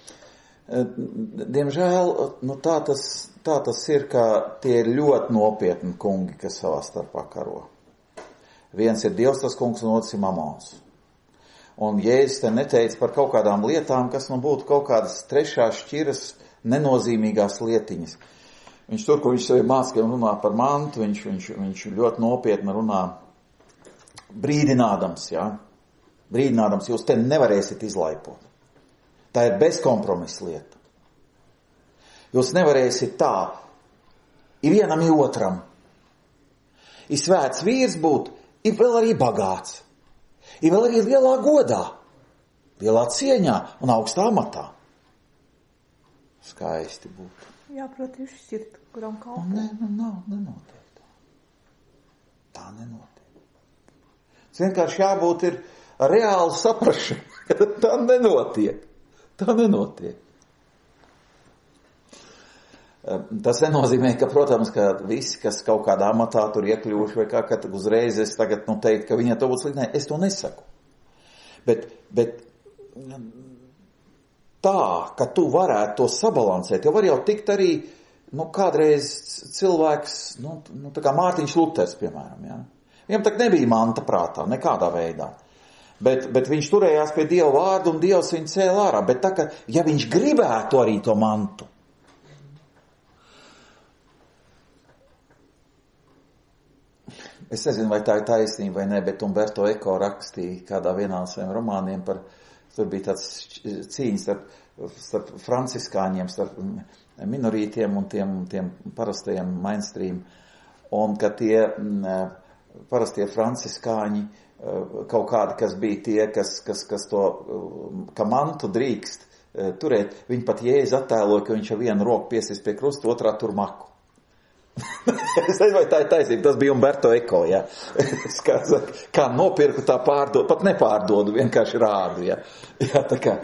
Diemžēl, nu tā tas, tā tas ir, ka tie ir ļoti nopietni kungi, kas savā starpā karo. Viens ir Dievs tas kungs, un otrs ir mamons. Un Jēzus te neteica par kaut kādām lietām, kas nu būtu kaut kādas trešās šķiras, nenozīmīgās lietiņas. Viņš tur, ko viņš sevi māca, runā par mantu, viņš, viņš, viņš ļoti nopietni runā brīdinādams, jā. Brīdinādams, jūs te nevarēsiet izlaipot. Tā ir bezkompromisa lieta. Jūs nevarēsiet tā, i vienam, i otram. I svēts vīrs būt, ir vēl arī bagāts, ir vēl arī lielā godā, lielā cieņā un augstā amatā. Skaisti būtu. Jā, proti, izšķirt, kuram kalpot. Nē, nu, nav, nenotiek tā. Tā nenotiek. Tas vienkārši jābūt ir reāli saprašana, ka tā nenotiek. Tā nenotiek. Tas nenozīmē, ka, protams, ka visi, kas kaut kādā amatā tur iekļuvuši vai kā, ka uzreiz es tagad, nu, teikt, ka viņa to būtu slikt. Nē, es to nesaku. Bet, bet tā, ka tu varētu to sabalansēt, jo var jau tikt arī, nu, kādreiz cilvēks, nu, nu tā kā Mārtiņš Luters, piemēram, jā. Viņam tak nebija manta prātā, nekādā veidā. Bet, bet viņš turējās pie Dieva vārdu un Dievs viņu cēlā ārā. Bet tā, ka, ja viņš gribētu arī to mantu, es nezinu, vai tā ir taisnība vai ne, bet Umberto Eco rakstīja kādā vienā no saviem romāniem par, tur bija tāds cīņas starp, starp franciskāņiem, starp minorītiem un tiem, tiem parastajiem mainstream, un ka tie parastie franciskāņi, kaut kādi, kas bija tie, kas, kas, kas to, ka mantu drīkst turēt, viņi pat Jēzu attēloja, ka viņš ar vienu roku piesist pie krusta, otrā tur maku. Es nezinu, vai tā ir taisnība, tas bija Umberto Eco, jā. kā, kā nopirku, tā pārdodu, pat nepārdodu, vienkārši rādu, jā. Jā, tā kā,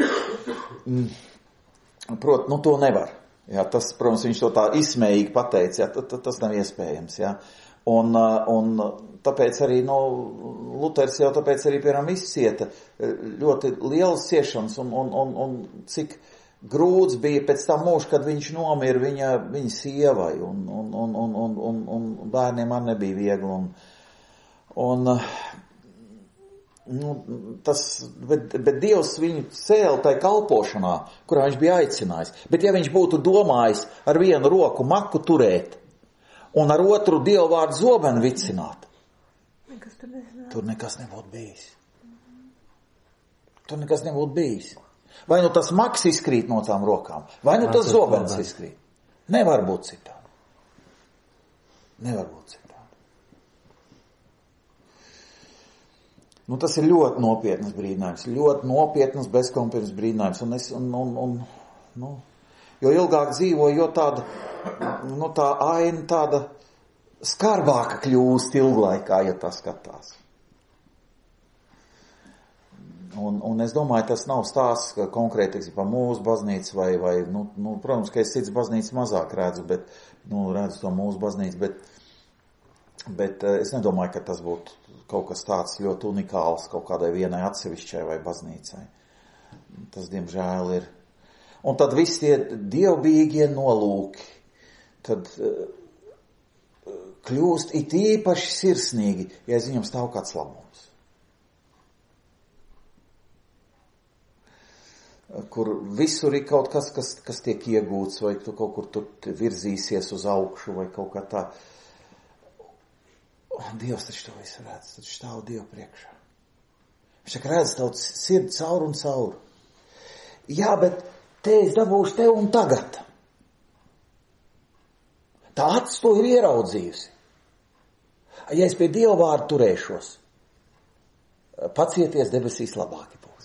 prot, nu to nevar, jā, tas, protams, viņš to tā izsmējīgi pateica, jā, tas, tas nav iespējams, jā. Un, un tāpēc arī, nu, Luters jau tāpēc arī, piemēram, izcieta ļoti lielas ciešanas un, un, un, un cik grūts bija pēc tā mūža, kad viņš nomira viņa, viņa sievai, un, un, un, un, un, un, un bērniem man nebija viegli. Un, un, nu, tas, bet, bet Dievs viņu cēla tai kalpošanā, kurā viņš bija aicinājis. Bet ja viņš būtu domājis ar vienu roku maku turēt un ar otru Dievu vārdu zobenu vicināt, nekas tur, tur nekas nebūtu bijis. Tur nekas nebūtu bijis. Vai nu tas maks izkrīt no tām rokām, vai nu tas zobens izkrīt. Nevar būt citādi. Nevar būt citādi. Nu, tas ir ļoti nopietnas brīdinājums, ļoti nopietnas bezkompetences brīdinājums. Un es, un, un, un, nu, jo ilgāk dzīvoju, jo tāda, nu, tā aina tāda skarbāka kļūst ilglaikā, ja tā skatās. Un, un es domāju, tas nav stāsts konkrēti par mūsu baznīcu vai, vai nu, nu, protams, ka es cits baznīcas mazāk redzu, bet, nu, redzu to mūsu baznīcu, bet, bet es nedomāju, ka tas būtu kaut kas tāds ļoti unikāls kaut kādai vienai atsevišķai vai baznīcai. Tas, diemžēl, ir. Un tad visi tie dievbijīgie nolūki, tad uh, kļūst it īpaši sirsnīgi, ja aiz viņam stāv kāds labums. Kur visur ir kaut kas, kas, kas tiek iegūts, vai tu kaut kur tur virzīsies uz augšu, vai kaut kā tā. Dievs taču to visu redz, taču stāv Dievu priekšā. Viņš saka, redz tavu sirdi caur un caur. Jā, bet te es dabūšu tev un tagad. Tā acis to ir ieraudzījusi. Ja es pie Dieva vārdu turēšos, pacieties, debesīs labāki būs.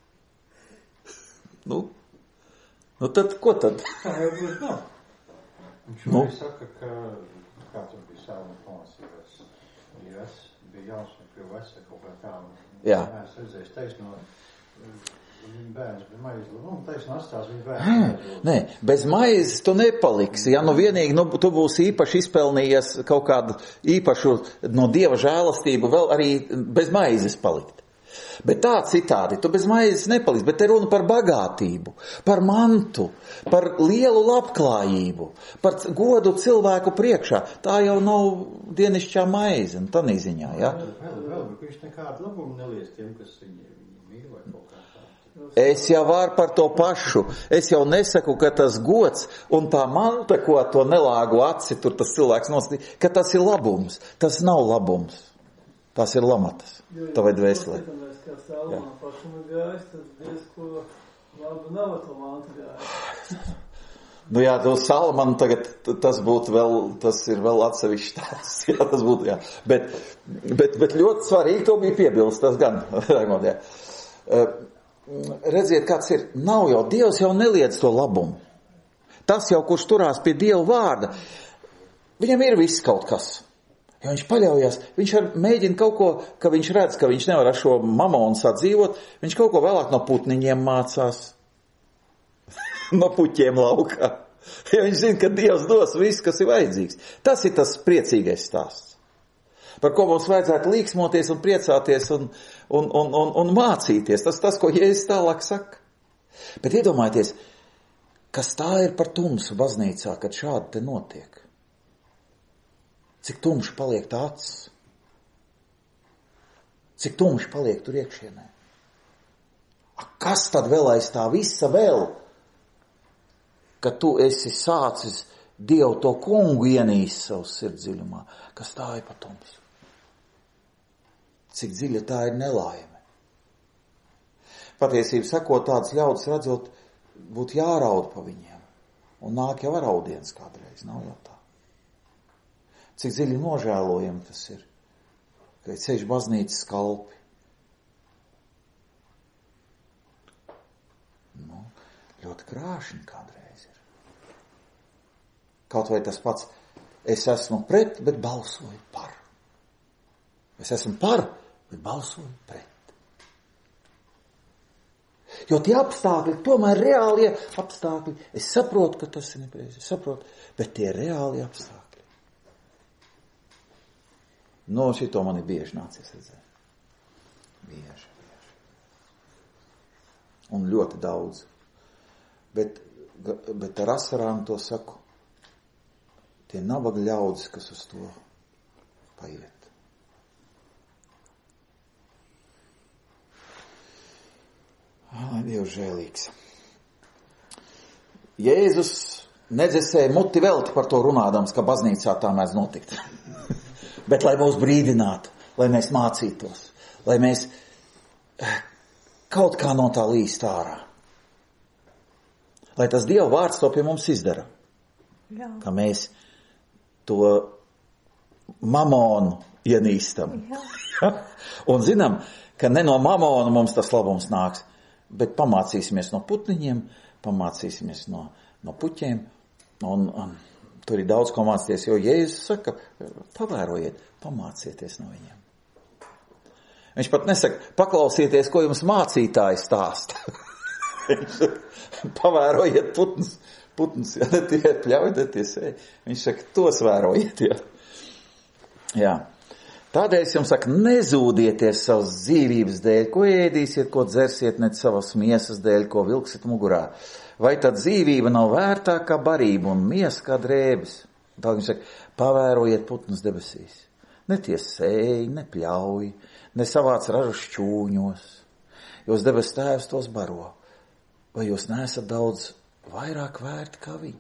Nu, nu tad, ko tad? Tā jau būs nav. Viņš nu? arī saka, ka, kā tur bija Salma pamācībās, ja es biju jauns un kļuvu vecā kaut kā tā, un jā. Es redzēju taisno, viņa bērns bija maizi, nu, taisno atstās viņa bērns. Nē, bez maizes tu nepaliksi, ja nu vienīgi, nu, tu būsi īpaši izpelnījies kaut kādu īpašu no Dieva žēlastību, vēl arī bez maizes palikt. Bet tā citādi, tu bez maizes nepalīdz, bet te runa par bagātību, par mantu, par lielu labklājību, par godu cilvēku priekšā. Tā jau nav dienišķā maize, un tādā ziņā, jā. Vēl, vēl, bet viņš nekādu labumu nelies tiem, kas viņu mīl vai kaut kā tā. Es jau varu par to pašu. Es jau nesaku, ka tas gods un tā manta, ko to nelāgu aci, tur tas cilvēks nostī, ka tas ir labums. Tas nav labums. Tas ir lamatas. Tā vai dvēselē. Kā Salmā pašam ir gājis, tad diezko labi nav to mantu gājis. Nu jā, to Salmanu tagad tas būtu vēl, tas ir vēl atsevišķi tāds. Jā, tas būtu, jā. Bet, bet, bet ļoti svarīgi to bija piebilst, tas gan, Raimond, jā. Uh, redziet, kāds ir. Nav jau, Dievs jau neliedz to labumu. Tas jau, kurš turās pie Dieva vārda, viņam ir viss kaut kas. Ja viņš paļaujas, viņš ar mēģina kaut ko, ka viņš redz, ka viņš nevar ar šo mamonu sadzīvot, viņš kaut ko vēlāk no putniņiem mācās, no puķiem laukā. Ja viņš zina, ka Dievs dos visu, kas ir vajadzīgs. Tas ir tas priecīgais stāsts, par ko mums vajadzētu līksmoties un priecāties un, un, un, un, un mācīties. Tas tas, ko Jēzus tālāk saka. Bet iedomājieties, kas tā ir par tumsu baznīcā, kad šādi te notiek. Cik tumši paliek tā acis. Cik tumši paliek tur iekšienē. A, kas tad vēl aiz tā visa vēl? Ka tu esi sācis Dievu to kungu ienīst savu sirdziļumā, kas tā ir pa tumsu. Cik dziļa tā ir nelaime. Patiesību sakot, tāds ļaudis redzot, būtu jāraud pa viņiem. Un nāk jau ar audiens kādreiz, nav jau tā. Cik dziļi nožēlojami tas ir, ka ir ceļš baznīcas kalpi. Nu, ļoti krāšņi kādreiz ir. Kaut vai tas pats, es esmu pret, bet balsoju par. Es esmu par, bet balsoju pret. Jo tie apstākļi, tomēr reālie apstākļi, es saprotu, ka tas ir nepareizi, es saprotu, bet tie reālie apstākļi. No šito man ir bieži nācies redzēt. Bieži, bieži. Un ļoti daudz. Bet, bet ar asarām to saku, tie nabaga ļaudis, kas uz to paiet. Lai Dievs žēlīgs. Jēzus nedzesēja muti velti par to runādams, ka baznīcā tā mēdz notikt. Bet lai mūs brīdinātu, lai mēs mācītos, lai mēs kaut kā no tā līst ārā. Lai tas Dieva vārds to pie mums izdara. Jā. Ka mēs to mamonu ienīstam. Jā. Un zinām, ka ne no mamona mums tas labums nāks, bet pamācīsimies no putniņiem, pamācīsimies no, no puķiem, un, un tur ir daudz ko mācīties, jo Jēzus saka, pavērojiet, pamācieties no viņiem. Viņš pat nesaka, paklausieties, ko jums mācītāji stāsta. Viņš saka, pavērojiet putnus, putnus, ja ne tie pļauj, ne tie sēj. Viņš saka, tos vērojiet, jā. Jā. Tādēļ es jums saku, nezūdieties savas dzīvības dēļ, ko ēdīsiet, ko dzersiet, ne savas miesas dēļ, ko vilksiet mugurā. Vai tad dzīvība nav vērtāka kā barība un miesa kā drēbes? Tad viņš saka, pavērojiet putnus debesīs. Ne tie sēj, ne pļauj, ne savāc ražu šķūņos. Jūs debes tēvs tos baro. Vai jūs neesat daudz vairāk vērti kā viņi?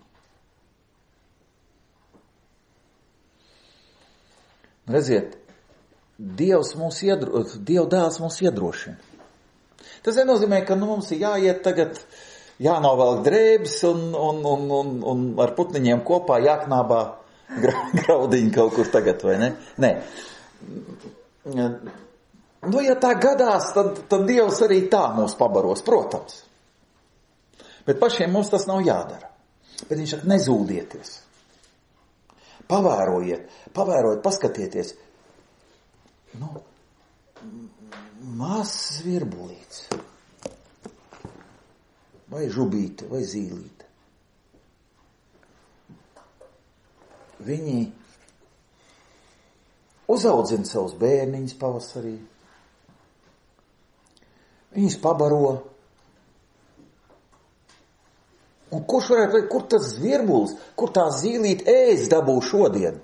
Redziet, Dievs mūs iedro, Dieva dēls mūs iedrošina. Tas nenozīmē, ka nu, mums ir jāiet tagad, jānovelk drēbes un, un, un, un, un ar putniņiem kopā jāknābā graudiņu kaut kur tagad, vai ne? Nē. Nu, ja tā gadās, tad, tad Dievs arī tā mūs pabaros, protams. Bet pašiem mums tas nav jādara. Bet viņš saka, nezūdieties. Pavērojiet, pavērojiet, paskatieties. Nu, mazs virbulīts. Vai žubīte, vai zīlīte. Viņi uzaudzina savus bērniņus pavasarī. Viņus pabaro. Un kurš varētu teikt, kur tas zvirbulis, kur tā zīlīte ēst dabū šodien?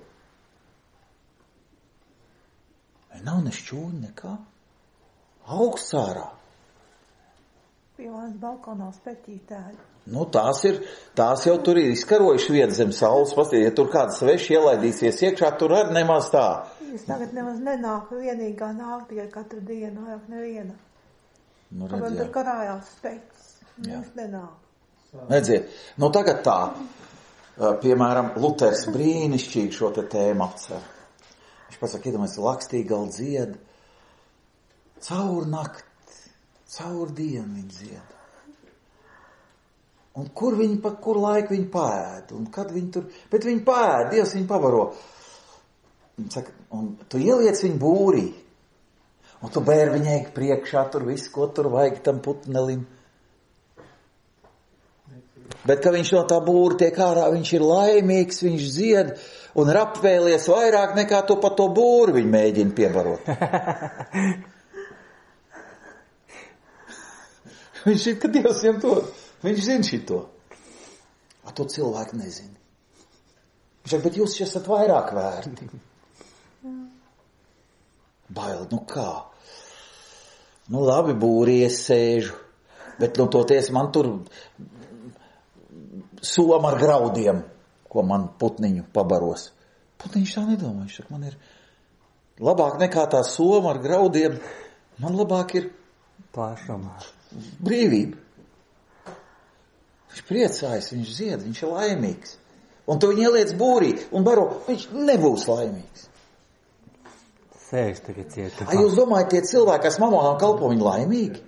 Vai nav ne šķūņa, nekā? Augsts ārā. Pilāns balkonā speķītēji. Nu, tās ir, tās jau tur ir izkarojuši vietas zem saules. Pasties, ja tur kāds sveši ielaidīsies iekšā, tur arī nemaz tā. Es tagad nemaz nenāku vienīgā nāk tikai katru dienu, vairāk neviena. Nu, redz, tur karājās speķis. Viņš nenāk. Redziet, nu tagad tā, piemēram, Luters brīnišķīgi šo te tēmu apcer. Viņš pasaka, iedomājies, lakstīgali dzied, caur nakti, caur dienu viņi dzied. Un kur viņi, pa kur laiku viņi pēd, un kad viņi tur, bet viņi pēd, Dievs viņi pavaro. Viņi saka, un tu ieliec viņu būrī, un tu bēr viņai priekšā, tur viss, ko tur vajag tam putnelim. Bet, ka viņš no tā būra tiek ārā, viņš ir laimīgs, viņš dzied un ir apvēlies vairāk nekā to pa to būru viņi mēģina piebarot. Viņš ir, ka Dievs viņam to, viņš zina šito. A to cilvēku nezina. Viņš saka, bet jūs esat vairāk vērti. Bail, nu kā? Nu, labi, būrī es sēžu, bet, nu, toties man tur soma ar graudiem, ko man putniņu pabaros. Putniņš tā nedomā, viņš saka, man ir labāk nekā tā soma ar graudiem, man labāk ir Plašumā. brīvība. Viņš priecājas, viņš zied, viņš ir laimīgs. Un tu viņu ieliec būrī un baro, viņš nebūs laimīgs. Sēž tagad cietumā. A jūs domājat, tie cilvēki, kas mamonām kalpo, viņi laimīgi?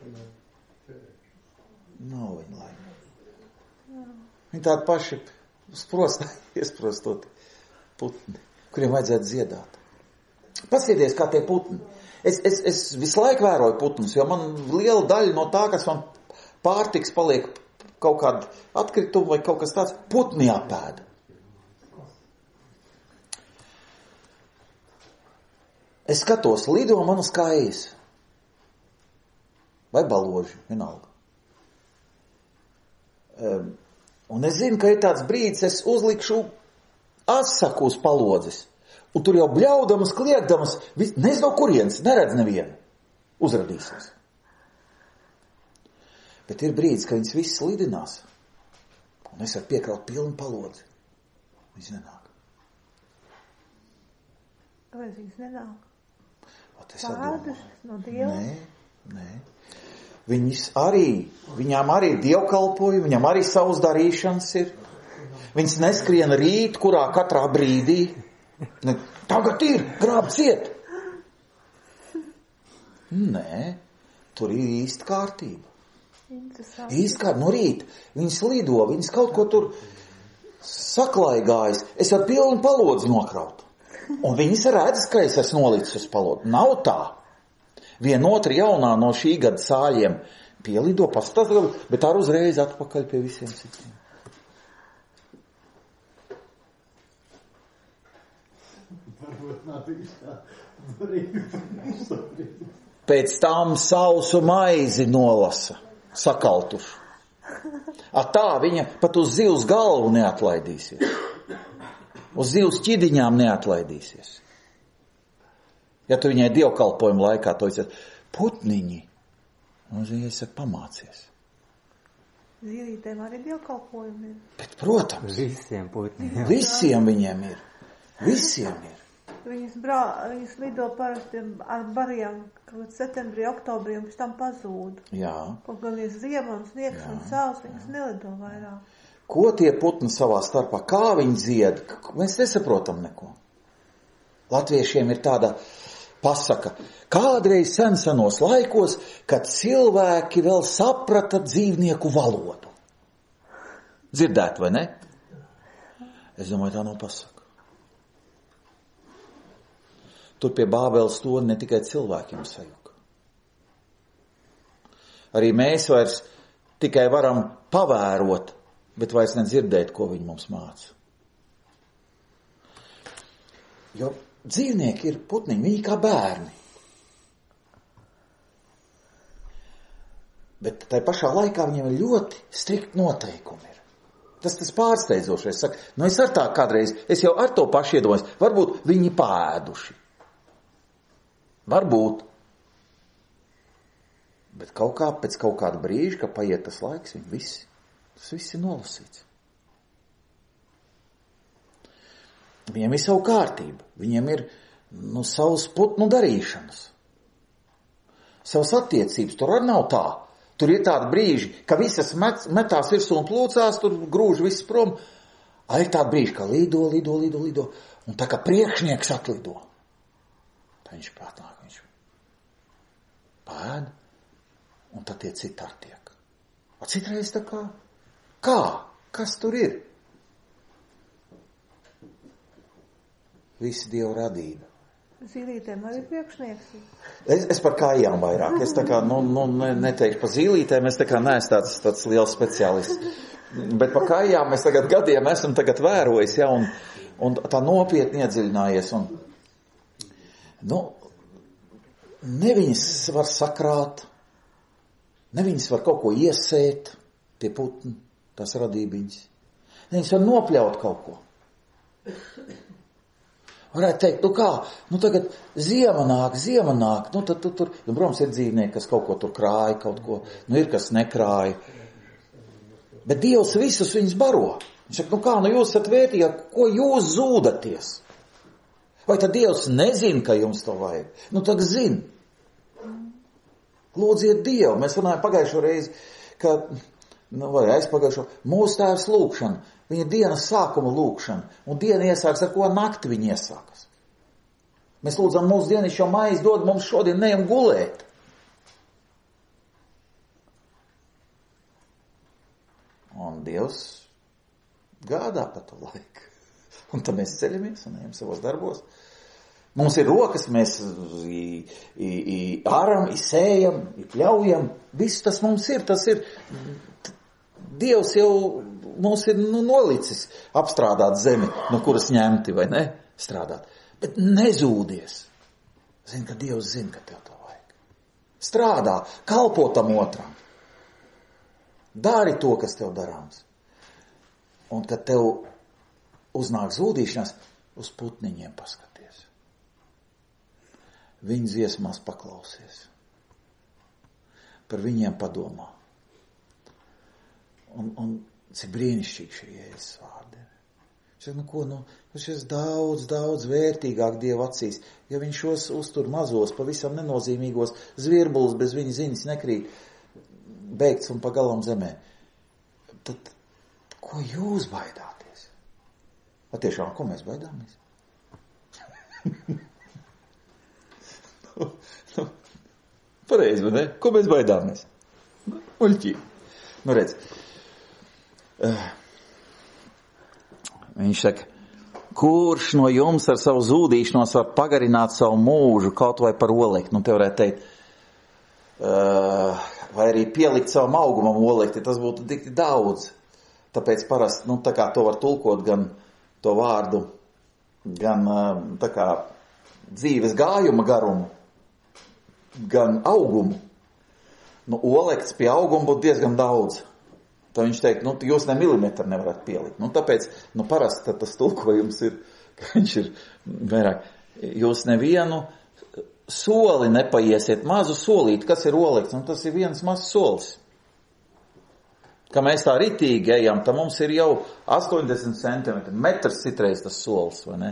Nav viņi laimīgi. Viņi tādi paši sprostā, iesprostoti putni, kuriem vajadzētu ziedāt. Paskatieties, kā tie putni. Es, es, es visu laiku vēroju putnus, jo man liela daļa no tā, kas man pārtiks paliek kaut kāda atkrituma vai kaut kas tāds, putni apēda. Es skatos, lido manas kājas. Vai baloži, vienalga. Um, un es zinu, ka ir tāds brīdis, es uzlikšu asaku uz palodzes. Un tur jau bļaudamas, kliegdamas, nezinu no kurienes, neredz nevienu. Uzradīsies. Bet ir brīdis, ka viņas viss lidinās. Un es varu piekraut pilnu palodzi. Viņas nenāk. Kāpēc viņas nenāk? Pārdas no Dieva? Nē, nē. Viņas arī, viņām arī ir dievkalpojumi, viņām arī savas darīšanas ir. Viņas neskrien rīt, kurā katrā brīdī. Ne, tagad ir, grāb ciet. Nē, tur ir īsta kārtība. Īsta kārtība, no rīta. Viņas lido, viņas kaut ko tur saklaigājas. Es varu pilnu palodzi nokraut. Un viņas redz, ka es esmu nolicis uz palodu. Nav tā. Vienotra jaunā no šī gada sāļiem pielido, pastāv, bet ar uzreiz atpakaļ pie visiem citiem. Pēc tam sausu maizi nolasa, sakaltušu. A tā viņa pat uz zivs galvu neatlaidīsies. Uz zivs ķidiņām neatlaidīsies. Ja tu viņai dievkalpojuma laikā to izsaka, putniņi, un viņai saka, pamācies. Zīlītēm arī dievkalpojumi ir. Bet, protams. Visiem putniem. Visiem viņiem ir. Visiem ir. Viņas, brā, viņas lido parasti ar bariem, kaut septembrī, oktobrī, un pēc tam pazūd. Jā. Kaut gan ir ziema un sniegs un sāls, viņas nelido vairāk. Ko tie putni savā starpā, kā viņi dzied, mēs nesaprotam neko. Latviešiem ir tāda pasaka, kādreiz sen senos laikos, kad cilvēki vēl saprata dzīvnieku valodu. Dzirdēt, vai ne? Es domāju, tā nav pasaka. Tur pie Bābeles toni ne tikai cilvēkiem sajuka. Arī mēs vairs tikai varam pavērot, bet vairs nedzirdēt, ko viņi mums māca. Jo dzīvnieki ir putniņi, viņi kā bērni. Bet tai pašā laikā viņiem ir ļoti strikt noteikumi. Ir. Tas tas pārsteidzošais. Saka, nu es ar tā kādreiz, es jau ar to pašu iedomājos, varbūt viņi pāēduši. Varbūt. Bet kaut kā, pēc kaut kāda brīža, ka paiet tas laiks, viņi visi, tas viss ir nolasīts. Viņiem ir savu kārtību, viņiem ir nu, savas putnu darīšanas, savas attiecības, tur arī nav tā. Tur ir tādi brīži, ka visas met, metās virsū un plūcās, tur grūž viss prom. A ir tādi brīži, ka lido, lido, lido, lido, un tā kā priekšnieks atlido. Tā viņš pārtnāk, viņš pēd, un tad tie citi ar tiek. A citreiz tā kā, kā? Kas tur ir? Visi Dieva radība. Zīlītēm arī priekšnieks. Es, es par kājām vairāk. Es tā kā, nu, nu neteikšu par zīlītēm, es tā kā neesmu tāds, tāds liels speciālists. Bet par kājām mēs tagad gadiem esam tagad vērojis, ja, un, un tā nopietni iedziļinājies. Un, nu, ne viņas var sakrāt, ne viņas var kaut ko iesēt, tie putni, tās radībiņas. Ne viņas var nopļaut kaut ko. Varētu teikt, nu kā, nu tagad ziema nāk, ziema nāk, nu tad tu tur, nu, protams, ir dzīvnieki, kas kaut ko tur krāja, kaut ko, nu ir kas nekrāja. Bet Dievs visus viņus baro. Viņš saka, nu kā, nu jūs esat vērtīgi, ko jūs zūdaties? Vai tad Dievs nezina, ka jums to vajag? Nu tagad zina. Lūdziet Dievu. Mēs runājam pagājušo reizi, ka, nu vai aizpagājušo, mūsu tēvs lūkšana. Viņa dienas sākuma lūkšana, un diena iesāks, ar ko nakti viņa iesākas. Mēs lūdzam, mūsu dienišķo maizi dod mums šodien, neejam gulēt. Un Dievs gādā pa to laiku. Un tad mēs ceļamies un ejam savos darbos. Mums ir rokas, mēs i, i, i āram, i sējam, i pļaujam. Viss tas mums ir, tas ir. Dievs jau mums ir nu, nolicis apstrādāt zemi, no kuras ņemti, vai ne? Strādāt. Bet nezūdies. Zini, ka Dievs zina, ka tev to vajag. Strādā, kalpo tam otram. Dari to, kas tev darāms. Un kad tev uznāk zūdīšanās, uz putniņiem paskaties. Viņu dziesmās paklausies. Par viņiem padomā. Un, un cik brīnišķīgi šie Jēzus vārdi. Viņš saka, nu ko, nu, šis daudz, daudz vērtīgāk Dieva acīs, ja viņš šos uztur mazos, pavisam nenozīmīgos zvirbulus bez viņa ziņas nekrīt, beigts un pagalam zemē. Tad, ko jūs baidāties? A tiešām, ko mēs baidāmies? nu, nu, pareizi, vai ne? Ko mēs baidāmies? Muļķīgi. Nu, redz. Viņš saka, kurš no jums ar savu zūdīšanos var pagarināt savu mūžu kaut vai par olekti? Nu, te varētu teikt, vai arī pielikt savam augumam olekti, tas būtu tik daudz. Tāpēc parasti, nu, tā kā to var tulkot gan to vārdu, gan tā kā dzīves gājuma garumu, gan augumu. Nu, olekts pie auguma būtu diezgan daudz. Tad viņš teikt, nu, jūs ne milimetru nevarat pielikt. Nu, tāpēc, nu, parasti tas tulkojums ir, ka viņš ir vairāk. Jūs nevienu soli nepaiesiet, mazu solīti. Kas ir olekts? Nu, tas ir viens mazs solis. Ka mēs tā ritīgi ejam, tad mums ir jau astoņdesmit centimetri, metrs citreiz tas solis, vai ne?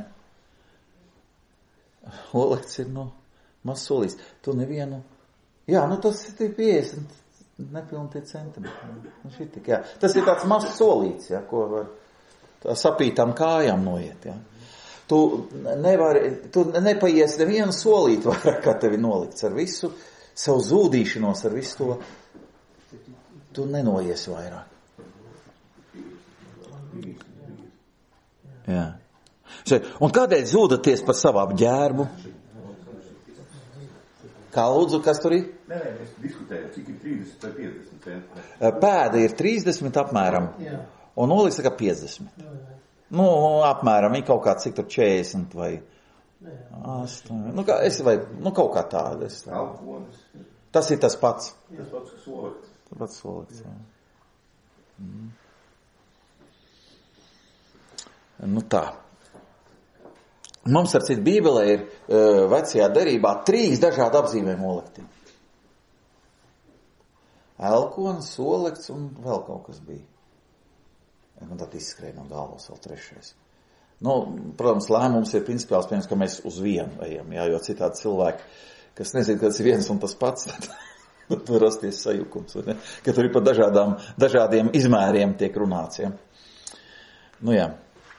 Olekts ir, nu, mazs solīs. Tu nevienu, jā, nu, tas ir piecdesmit. Nepilni tie centimetri. Nu, šitik, jā. Tas ir tāds mazs solīts, jā, ko var sapītām kājām noiet. Jā. Tu nevari, tu nepaies nevienu solīt vairāk, kā tevi nolikts ar visu savu zūdīšanos, ar visu to. Tu nenoies vairāk. Jā. Un kādēļ zūdaties par savu apģērbu? Kā lūdzu, kas tur ir? Nē, nē, mēs diskutējam, cik ir trīsdesmit vai piecdesmit centi. Pēda ir trīsdesmit apmēram, un noliks kā piecdesmit. Nu, apmēram, ir kaut kā cik tur četrdesmit vai astoņi. Nu, kā, es vai, nu, kaut kā tāda. Es, tas ir tas pats. Tas pats, kas solikts. Tas pats solikts, jā. Mm. Nu tā. Mums ar citu Bībelē ir uh, vecajā derībā trīs dažādi apzīmējumi olektī. Elkonis, olekts un vēl kaut kas bija. Un tad izskrēja no galvas vēl trešais. Nu, protams, lēmums ir principiāls, piemēram, ka mēs uz vienu ejam, jā, jo citādi cilvēki, kas nezina, ka tas ir viens un tas pats, tad var rasties sajukums, vai ne? Ka tur ir pa dažādām, dažādiem izmēriem tiek runāts, jā. Nu jā.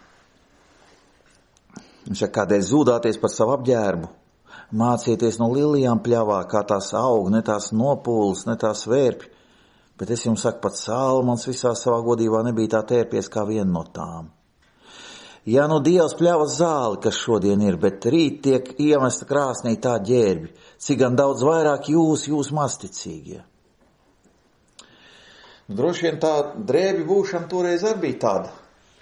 Viņš saka, kādēļ zūdāties par savu apģērbu? Mācieties no lilijām pļavā, kā tās aug, ne tās nopūles, ne tās vērpj. Bet es jums saku, pat Salmons visā savā godībā nebija tā tērpies kā viena no tām. Ja nu Dievs pļavas zāli, kas šodien ir, bet rīt tiek iemesta krāsnī tā ģērbi, cik gan daudz vairāk jūs, jūs masticīgie. Droši vien tā drēbi būšana toreiz arī bija tāda.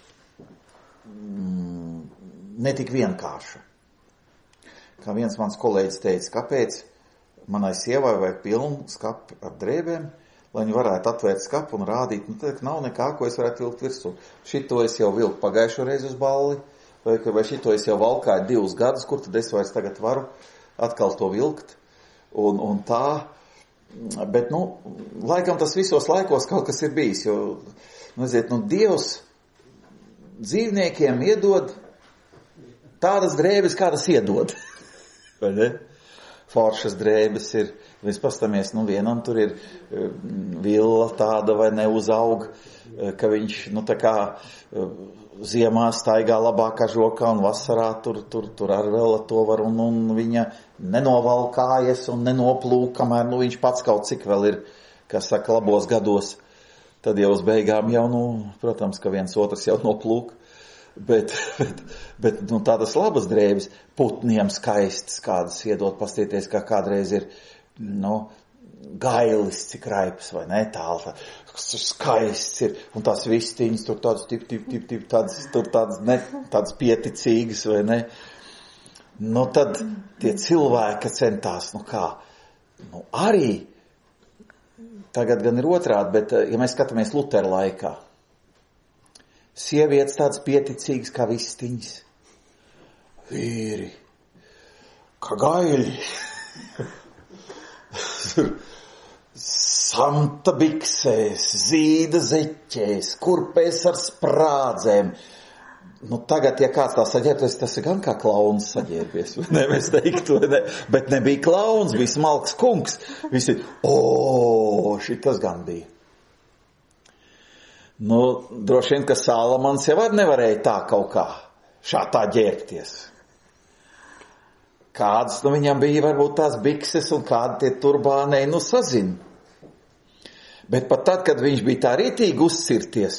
Netik vienkārša. Kā viens mans kolēģis teica, kāpēc manai sievai vajag pilnu skapu ar drēbēm, lai viņi varētu atvērt skapu un rādīt, nu, tad nav nekā, ko es varētu vilkt virsū. Šito es jau vilku pagājušo reizi uz balli, vai, vai šito es jau valkāju divus gadus, kur tad es vairs tagad varu atkal to vilkt, un, un tā, bet, nu, laikam tas visos laikos kaut kas ir bijis, jo, nu, ziet, nu, Dievs dzīvniekiem iedod tādas drēbes, kādas iedod, vai ne? Foršas drēbes ir, mēs pastamies, nu vienam tur ir villa tāda vai neuzaug, ka viņš, nu tā kā ziemā staigā labākā žokā un vasarā tur, tur, tur ar vēl to var un, un viņa nenovalkājas un nenoplūk, kamēr, nu viņš pats kaut cik vēl ir, kas saka, labos gados, tad jau uz beigām jau, nu, protams, ka viens otrs jau noplūk. Bet, bet, bet nu, tādas labas drēbes, putniem skaistas, kādas iedot, pastieties, kā kādreiz ir, nu, gailis, cik raips, vai ne, tāla, skaists ir, un tās vistiņas tur tādas, tip, tip, tip, tip, tādas, tur tādas, ne, tādas pieticīgas, vai ne. Nu, tad tie cilvēki centās, nu kā, nu, arī, tagad gan ir otrādi, bet, ja mēs skatāmies Lutera laikā, sievietes tādas pieticīgas kā vistiņas. Vīri, kā gaļi. Santa biksēs, zīda zeķēs, kurpēs ar sprādzēm. Nu, tagad, ja kāds tā saģērbties, tas ir gan kā klauns saģērbies. Ne, mēs teiktu, ne, bet nebija klauns, bija smalks kungs. Visi, o, šitas gan bija. Nu, droši vien, ka Salamans jau arī nevarēja tā kaut kā šā tā ģērbties. Kādas, nu, viņam bija varbūt tās bikses un kādi tie turbānei, nu, sazin. Bet pat tad, kad viņš bija tā rītīgi uzsirties,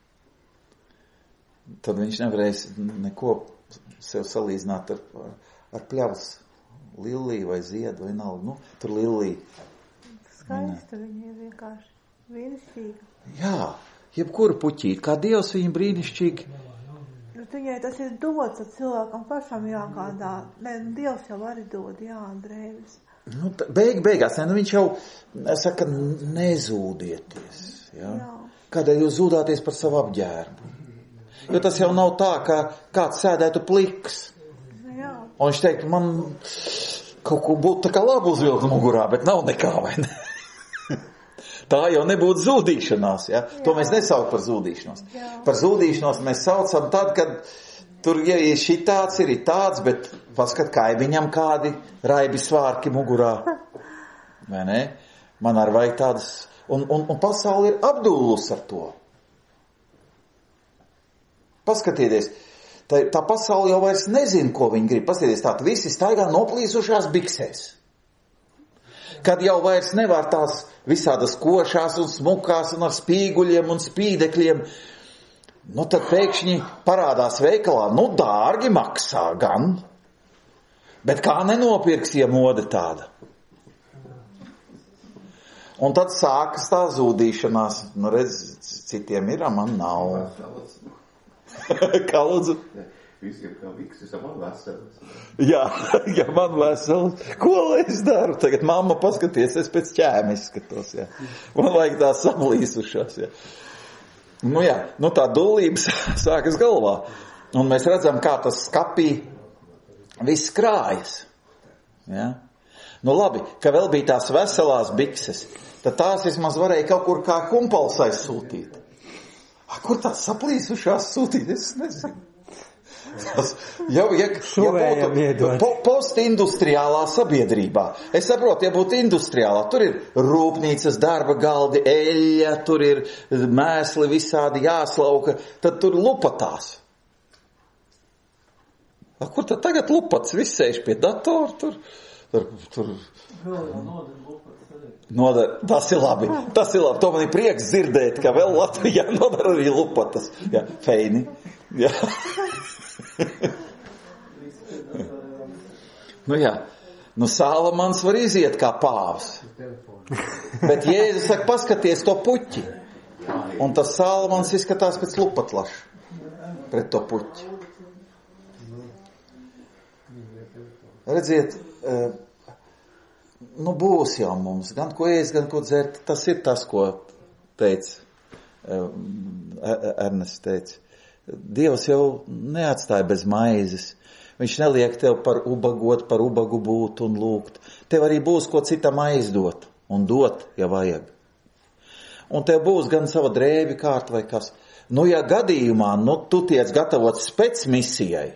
tad viņš nevarēja neko sev salīdzināt ar, ar, ar pļavas liliju vai ziedu vai nav, nu, tur liliju. Skaista viņa ir vienkārši, brīnišķīga. Jā. Jebkuru puķīt, kā Dievs viņu brīnišķīgi. Viņai tas ir dots, tad cilvēkam pašam jākādā. Nē, Dievs jau arī dod, jā, drēbes. Nu, beig, beigās, ne, nu viņš jau, saka, nezūdieties. Jā? Jā. Kādēļ jūs zūdāties par savu apģērbu? Jo tas jau nav tā, ka kāds sēdētu pliks. Jā. Un viņš teikt, man kaut ko būtu tā kā labi uzvilkt mugurā, bet nav nekā, vai ne? Tā jau nebūtu zūdīšanās, ja? To mēs nesauc par zūdīšanos. Jā. Par zūdīšanos mēs saucam tad, kad tur, ja ir šitāds, ir tāds, bet paskat, kaimiņam kādi raibi svārki mugurā. Vai ne? Man arī vajag tādas, un, un, un pasauli ir apdūlus ar to. Paskatieties, tā, tā pasauli jau vairs nezin, ko viņi grib. Paskatieties, tā visi staigā noplīsušās biksēs. Kad jau vairs nevar tās visādas košās un smukās un ar spīguļiem un spīdekļiem, nu tad pēkšņi parādās veikalā, nu dārgi maksā gan, bet kā nenopirks, ja mode tāda. Un tad sākas tā zūdīšanās, nu redz, citiem ir, man nav. Kā lūdzu? Visiem kā viksis, ja man veselis. Jā, ja man veselis. Ko lai es daru? Tagad mamma paskaties, es pēc ķēma izskatos, jā. Man vajag tā sablīsušās, jā. Nu jā, nu tā dullības sākas galvā. Un mēs redzam, kā tas skapī viss krājas. Jā. Nu labi, ka vēl bija tās veselās bikses, tad tās vismaz varēja kaut kur kā kumpals aizsūtīt. A, kur tās saplīsušās sūtīt? Es nezinu. Tas, jau, ja, ja būtu po, postindustriālā sabiedrībā, es saprotu, ja būtu industriālā, tur ir rūpnīcas, darba galdi, eļļa, tur ir mēsli visādi jāslauka, tad tur lupatās. A, kur tad tagad lupats? Viss sēž pie datora, tur, tur, tur. Nodar, tas ir labi, tas ir labi, to man ir prieks dzirdēt, ka vēl Latvijā nodar arī lupatas. Jā, feini. Jā. Nu jā, nu Salamans var iziet kā pāvs. Bet Jēzus saka, paskaties to puķi. Un tas Salamans izskatās pēc lupatlaša pret to puķi. Redziet, nu būs jau mums, gan ko ēst, gan ko dzert. Tas ir tas, ko teica, Ernests teica. Dievs jau neatstāja bez maizes. Viņš neliek tev par ubagot, par ubagu būt un lūgt. Tev arī būs ko citam aizdot un dot, ja vajag. Un tev būs gan sava drēbi kārta vai kas. Nu, ja gadījumā, nu, tu tiec gatavots spēc misijai,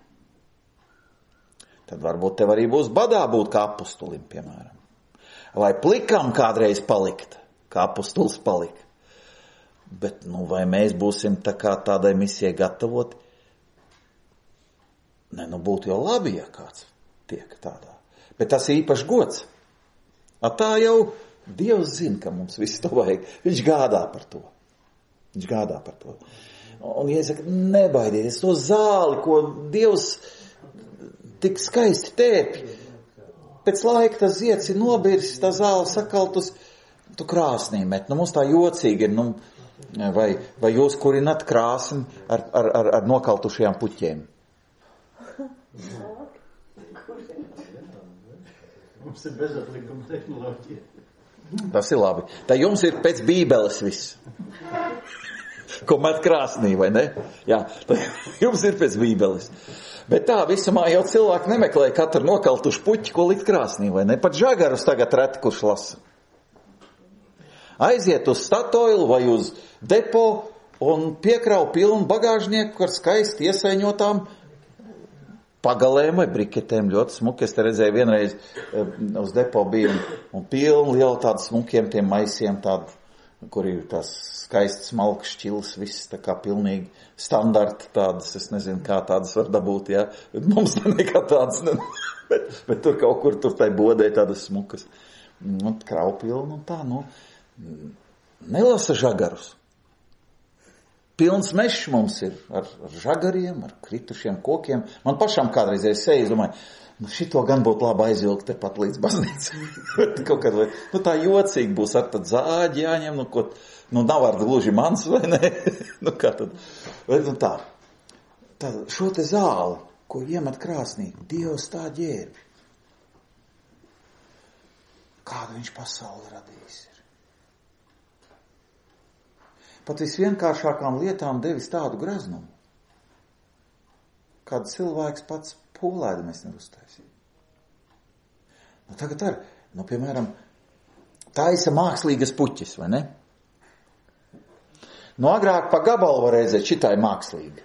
tad varbūt tev arī būs badā būt kā apustulim, piemēram. Vai plikam kādreiz palikt, kā apustuls palika. Bet, nu, vai mēs būsim tā kā tādai misijai gatavoti? Ne, nu, būtu jau labi, ja kāds tiek tādā. Bet tas ir īpaši gods. A tā jau Dievs zina, ka mums viss to vajag. Viņš gādā par to. Viņš gādā par to. Un, ja es saku, nebaidieties to zāli, ko Dievs tik skaisti tēpi. Pēc laika tas zieds ir nobirsis, tā zāle sakaltus, tu krāsnī met. Nu, mums tā jocīgi ir, nu, vai, vai jūs kurinat krāsni ar, ar, ar, ar nokaltušajām puķiem? Mums ir bezatlikuma tehnoloģija. Tas ir labi. Tā jums ir pēc bībeles viss. Ko met krāsnī, vai ne? Jā, jums ir pēc bībeles. Bet tā visumā jau cilvēki nemeklē katru nokaltušu puķi, ko likt krāsnī, vai ne? Pat žagarus tagad reti, kurš lasa. Aiziet uz Statoilu vai uz depo un piekrau pilnu bagāžnieku ar skaisti iesaiņotām pagalēm vai briketēm. Ļoti smuki. Es te redzēju vienreiz uz depo bija un, un pilnu lielu tādu smukiem tiem maisiem, tādu, kur ir tās skaistas smalkas šķilas, viss tā kā pilnīgi standarta tādas, es nezinu, kā tādas var dabūt, jā. Mums nekā tādas, ne, bet, bet tur kaut kur tur tai bodē tādas smukas. Nu, krau pilnu un tā, nu, nelasa žagarus. Pilns mešs mums ir ar, ar žagariem, ar kritušiem kokiem. Man pašam kādreiz es seju, es domāju, nu šito gan būtu labi aizvilkt tepat līdz baznīcai. Kaut kad vai, nu tā jocīgi būs ar tad zāģi jāņem, nu ko, nu nav ar gluži mans, vai ne? Nu kā tad? Bet, nu tā, tā, šo te zāli, ko iemet krāsnī, Dievs tā ģērbi. Kādu viņš pasauli radījis ir. Pat visvienkāršākām lietām devis tādu graznumu, kādu cilvēks pats pūlēdamies neruztaisīja. Nu, tagad ar, nu, piemēram, taisa mākslīgas puķis, vai ne? Nu, agrāk pa gabalu var redzēt, šitā ir mākslīga.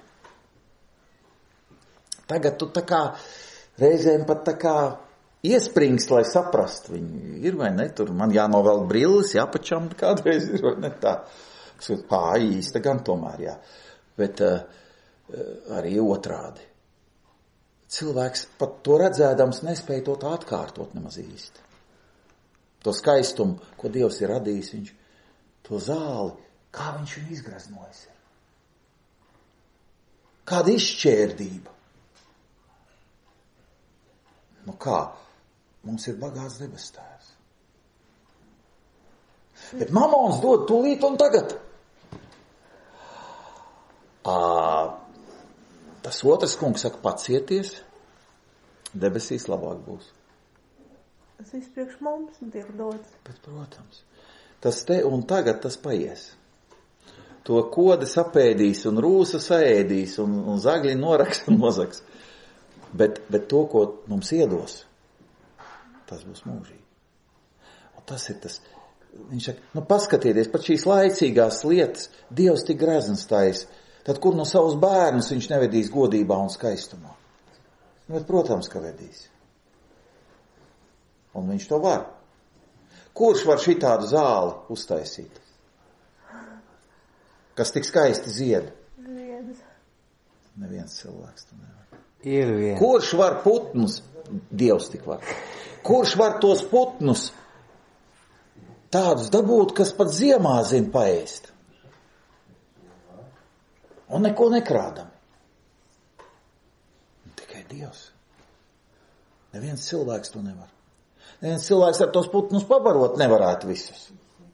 Tagad tu tā kā reizēm pat tā kā iespringst, lai saprast viņu. Ir vai ne? Tur man jānovelk brilles, jāpačam kādreiz ir, vai ne? Tā. Pā, īsta gan tomēr, jā. Bet uh, arī otrādi. Cilvēks pat to redzēdams nespēja to tā atkārtot nemaz īsti. To skaistumu, ko Dievs ir radījis, viņš, to zāli, kā viņš viņu izgraznojis ir. Kāda izšķērdība. Nu kā? Mums ir bagāts debestēvs. Bet mamons dod tūlīt un tagad. À, tas otrs kungs saka, pacieties, debesīs labāk būs. Tas viss priekš mums tiek dots. Bet, protams, tas te un tagad tas paies. To kodi sapēdīs un rūsu saēdīs un, un zagļi noraks un nozaks. Bet, bet to, ko mums iedos, tas būs mūžīgi. Un tas ir tas, viņš saka, nu paskatieties, pat šīs laicīgās lietas, Dievs tik grezns tais, tad kur no savus bērnus viņš nevedīs godībā un skaistumā? Nu, bet, protams, ka vedīs. Un viņš to var. Kurš var šitādu zāli uztaisīt? Kas tik skaisti zied? Viens. Neviens cilvēks to nevar. Ir viens. Kurš var putnus? Dievs tik var. Kurš var tos putnus tādus dabūt, kas pat ziemā zina paēst? Un neko nekrādam. Tikai Dievs. Neviens cilvēks to nevar. Neviens cilvēks ar tos putnus pabarot nevarētu visus.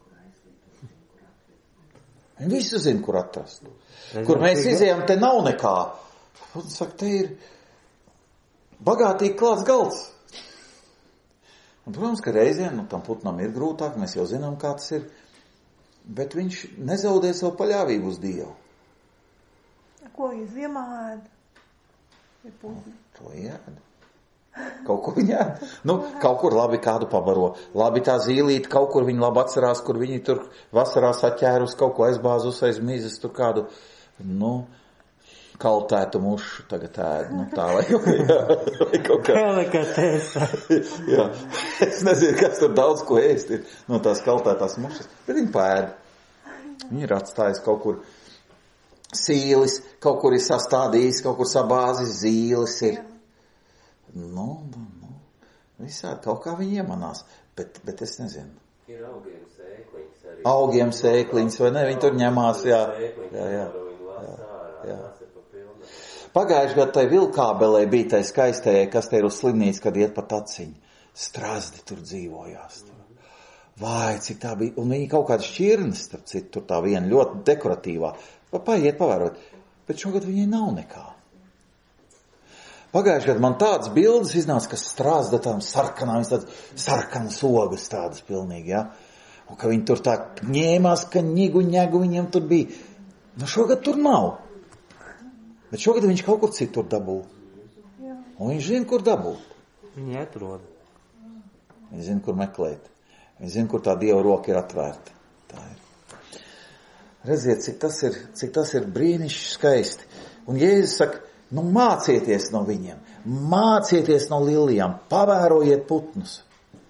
Viņi visu zina, kur atrast. Kur mēs izējām, te nav nekā. Un saka, te ir bagātīgi klāts galds. Un, protams, ka reizēm, nu, tam putnam ir grūtāk, mēs jau zinām, kā tas ir. Bet viņš nezaudē savu paļāvību uz Dievu. Ko viņi ziemā ēd? Ir putni. To ēd. Kaut ko viņi ēd. Nu, kaut kur labi kādu pabaro. Labi tā zīlīte, kaut kur viņi labi atcerās, kur viņi tur vasarā saķērus, kaut ko aizbāzus aiz mīzes, tur kādu, nu, kaltētu mušu tagad ēd. Nu, tā vai kaut kā. Vai kaut kā. Delikatese. Jā. Es nezinu, kas tur daudz ko ēst ir no tās kaltētās mušas. Bet viņi pēd. Viņi ir atstājis kaut kur sīlis, kaut kur ir sastādījis, kaut kur sabāzis zīles ir. Nu, nu, nu. Visādi kaut kā viņi iemanās. Bet, bet es nezinu. Ir augiem sēkliņas arī. Augiem sēkliņas, vai ne? Viņi tur ņemās, jā. Jā, jā. jā. Pagājuši gadu tai vilkābelē bija tai skaistējai, kas te ir uz slimnīcu, kad iet pa taciņu. Strazdi tur dzīvojās. Tur. Vai, cik tā bija. Un viņi kaut kāda šķirnes, starp citu, tur tā viena ļoti dekoratīvā. Paiet, pavērot. Bet šogad viņai nav nekā. Pagājuši gadu man tādas bildes iznāca, kas strazda tām sarkanām, tādas sarkanas ogas tādas pilnīgi, ja. Un ka viņi tur tā ņēmās, ka ņigu, ņegu viņiem tur bija. Nu šogad tur nav. Bet šogad viņš kaut kur citur dabū. Un viņš zina, kur dabūt. Viņi atrod. Viņi zina, kur meklēt. Viņi zina, kur tā Dieva roka ir atvērta. Tā ir. Redziet, cik tas ir, cik tas ir brīnišķi skaisti. Un Jēzus saka, nu mācieties no viņiem. Mācieties no lilijām. Pavērojiet putnus.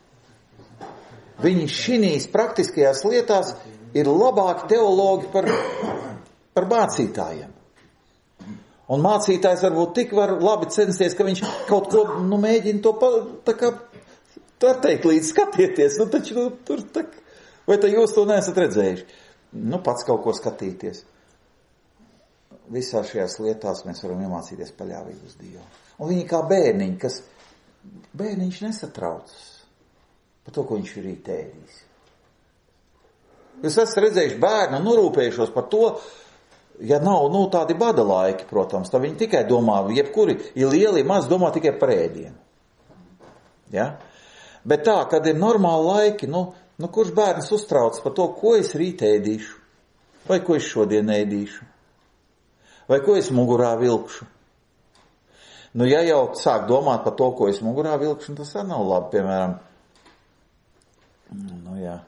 Viņi šinīs praktiskajās lietās ir labāki teologi par, par mācītājiem. Un mācītājs varbūt tik var labi censties, ka viņš kaut ko, nu, mēģina to pa, tā kā, tā teikt līdz skatieties, nu, taču, nu, tur, tak, vai tā jūs to neesat redzējuši? Nu, pats kaut ko skatīties. Visā šajās lietās mēs varam iemācīties paļāvību uz Dievu. Un viņi kā bērniņi, kas, bērniņš nesatraucas par to, ko viņš ir ēdījis. Jūs esat redzējuši bērnu un norūpējušos par to, ja nav, nu, tādi bada laiki, protams, tad viņi tikai domā, jebkuri ir lieli, maz domā tikai par ēdienu. Ja? Bet tā, kad ir normāli laiki, nu, nu, kurš bērns uztrauc par to, ko es rīt ēdīšu, vai ko es šodien ēdīšu, vai ko es mugurā vilkšu. Nu, ja jau sāk domāt par to, ko es mugurā vilkšu, tas arī nav labi, piemēram, nu, jā,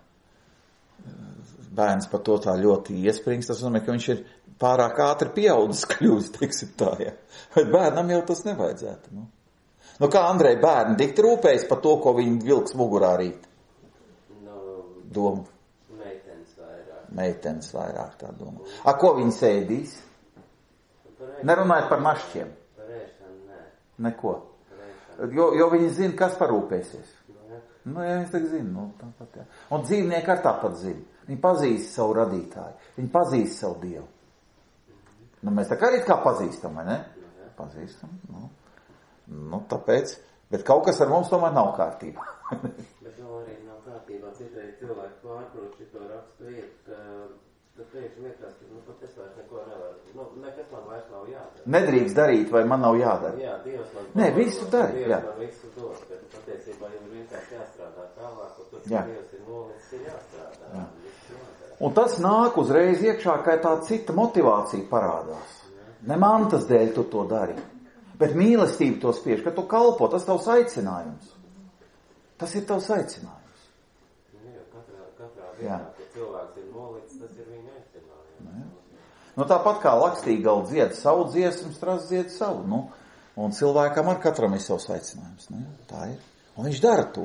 bērns par to tā ļoti iesprings, tas nozīmē, ka viņš ir pārāk ātri pieaudzis kļūst, teiksim tā, jā. Bet bērnam jau tas nevajadzētu, nu. Nu, kā Andrej bērni dikti rūpējas par to, ko viņi vilks mugurā rīt? No, Doma. meitenes vairāk. Meitenes vairāk tā doma. A, ko viņi sēdīs? Nerunājot par našķiem. Par ēšanu, nē. Neko. Par ēšanu. Jo, jo viņi zina, kas parūpēsies. Nu, jā. Nu, jā, viņi tak zina, nu, tāpat, jā. Un dzīvnieki ar tāpat zina. Viņi pazīst savu radītāju. Viņi pazīst savu Dievu. Nu, mēs tā kā arī kā pazīstam, vai ne? Pazīstam, nu. Nu, tāpēc, bet kaut kas ar mums tomēr nav kārtībā. Bet vēl arī nav kārtībā. Citreiz cilvēki pārprot šito rakstu vietu, ka tad priekš liekas, ka, nu, pat es vairs neko nevaru. Nu, nekas man vairs nav jādara. Nedrīkst darīt, vai man nav jādara. Jā, Dievs man... Nē, visu dari, Dievs jā. man visu dod, bet patiesībā jums vienkārši jāstrādā tālāk, un tur, Jā. Dievs ir nolicis, ir jāstrādā. Jā. Viss jādara. Un tas nāk uzreiz iekšā, kā tā cita motivācija parādās. Ne mantas dēļ tu to dari, bet mīlestība to spiež, ka tu kalpo, tas tavs aicinājums. Tas ir tavs aicinājums. Nu, jau katrā, katrā Jā. vietā, ka cilvēks ir nolicis, tas ir viņa aicinājums. Nu, nu tāpat kā Lakstīgala dzied savu dziesmu, Stras dzied savu, nu, un cilvēkam ar katram ir savs aicinājums, nu, tā ir. Un viņš dara to.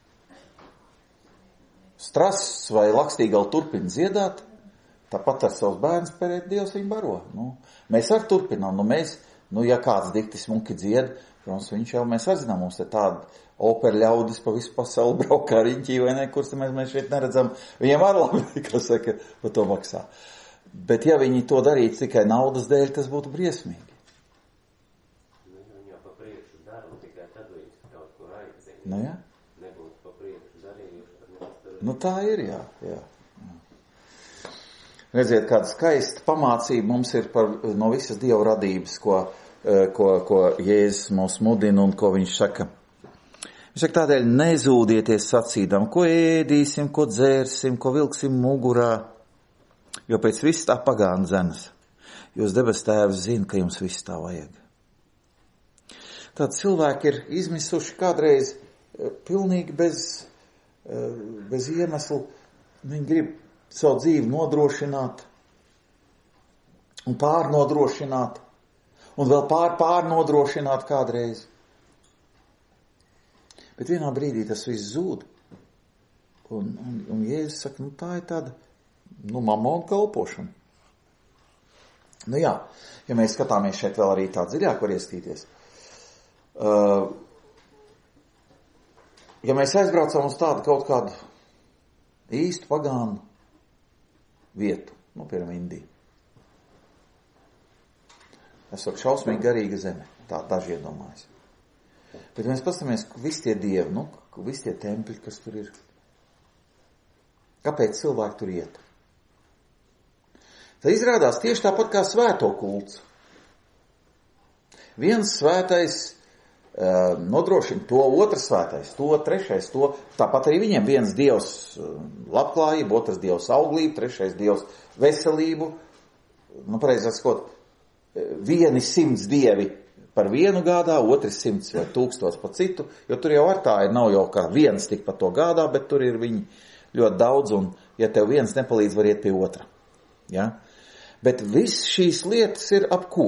Strass vai Lakstīgala turpina dziedāt, tāpat ar savus bērnus pērēt Dievs viņu baro. Nu, mēs arī turpinām, nu mēs, nu ja kāds dikti smuki dzied, protams, viņš jau mēs arī zinām, mums te tāda opera ļaudis pa visu pasauli braukā riņķī vai ne, kurus mēs, mēs šeit neredzam, viņiem arī labi, kas saka, par to maksā. Bet ja viņi to darītu tikai naudas dēļ, tas būtu briesmīgi. Nu, viņi jau pa priekšu dara, un tikai tad viņš kaut kur aicina. Nu jā? Nebūtu pa priekšu darījuši, tad mēs tur... Nu tā ir, jā, jā. Redziet, kāda skaista pamācība mums ir par, no visas Dieva radības, ko, ko, ko Jēzus mūs mudina un ko viņš saka. Viņš saka, tādēļ nezūdieties sacīdam, ko ēdīsim, ko dzērsim, ko vilksim mugurā, jo pēc viss tā pagāna zenas. Jūs debes tēvs zina, ka jums viss tā vajag. Tādi cilvēki ir izmisuši kādreiz pilnīgi bez, bez iemeslu. Viņi grib savu dzīvi nodrošināt un pārnodrošināt un vēl pār pārnodrošināt kādreiz. Bet vienā brīdī tas viss zūd. Un, un, un Jēzus saka, nu tā ir tāda, nu, mamona kalpošana. Nu jā, ja mēs skatāmies šeit vēl arī tā dziļāk var iestīties. Uh, ja mēs aizbraucam uz tādu kaut kādu īstu pagānu vietu, nu, piemēram, Indiju. Es saku, šausmīgi garīga zeme, tā daži iedomājas. Bet mēs pastamies, ka visi tie dievi, nu, visi tie tempļi, kas tur ir. Kāpēc cilvēki tur iet? Tā izrādās tieši tāpat kā svēto kults. Viens svētais uh, nodrošina to, otrs svētais, to, trešais to. Tāpat arī viņiem viens dievs labklājību, otrs dievs auglību, trešais dievs veselību. Nu, pareizi sakot, vieni simts dievi par vienu gādā, otrs simts vai tūkstots par citu, jo tur jau ar tā ir, nav jau kā viens tik par to gādā, bet tur ir viņi ļoti daudz, un ja tev viens nepalīdz, var iet pie otra. Ja? Bet viss šīs lietas ir ap ko?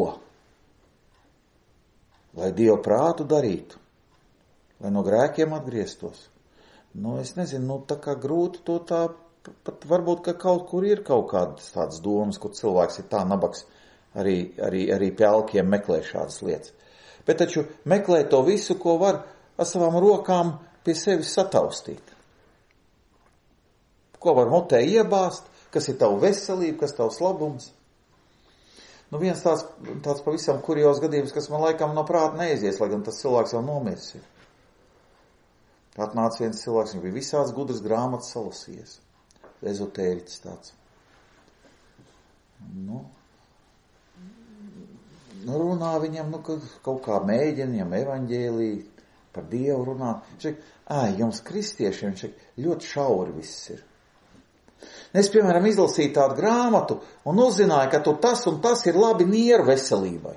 Lai Dievu prātu darītu, lai no grēkiem atgrieztos. Nu, es nezinu, nu, tā kā grūti to tā, pat varbūt, ka kaut kur ir kaut kādas tādas domas, kur cilvēks ir tā nabaks, arī, arī, arī pie alkiem meklē šādas lietas. Bet taču meklē to visu, ko var ar savām rokām pie sevis sataustīt. Ko var mutē iebāzt, kas ir tavu veselību, kas tavs labums. Nu, viens tāds, tāds pavisam kurios gadījums, kas man laikam no prāta neizies, lai gan tas cilvēks jau nomirs ir. Atnāca viens cilvēks, viņš bija visāds gudras grāmatas salasījies. Ezotēriķis tāds. Nu, nu runā viņam, nu, kaut kā mēģina, viņam evaņģēlī par Dievu runā. Viņš saka, ā, jums kristiešiem, viņš saka, ļoti šauri viss ir. Es, piemēram, izlasīju tādu grāmatu un uzzināju, ka tur tas un tas ir labi nieru veselībai.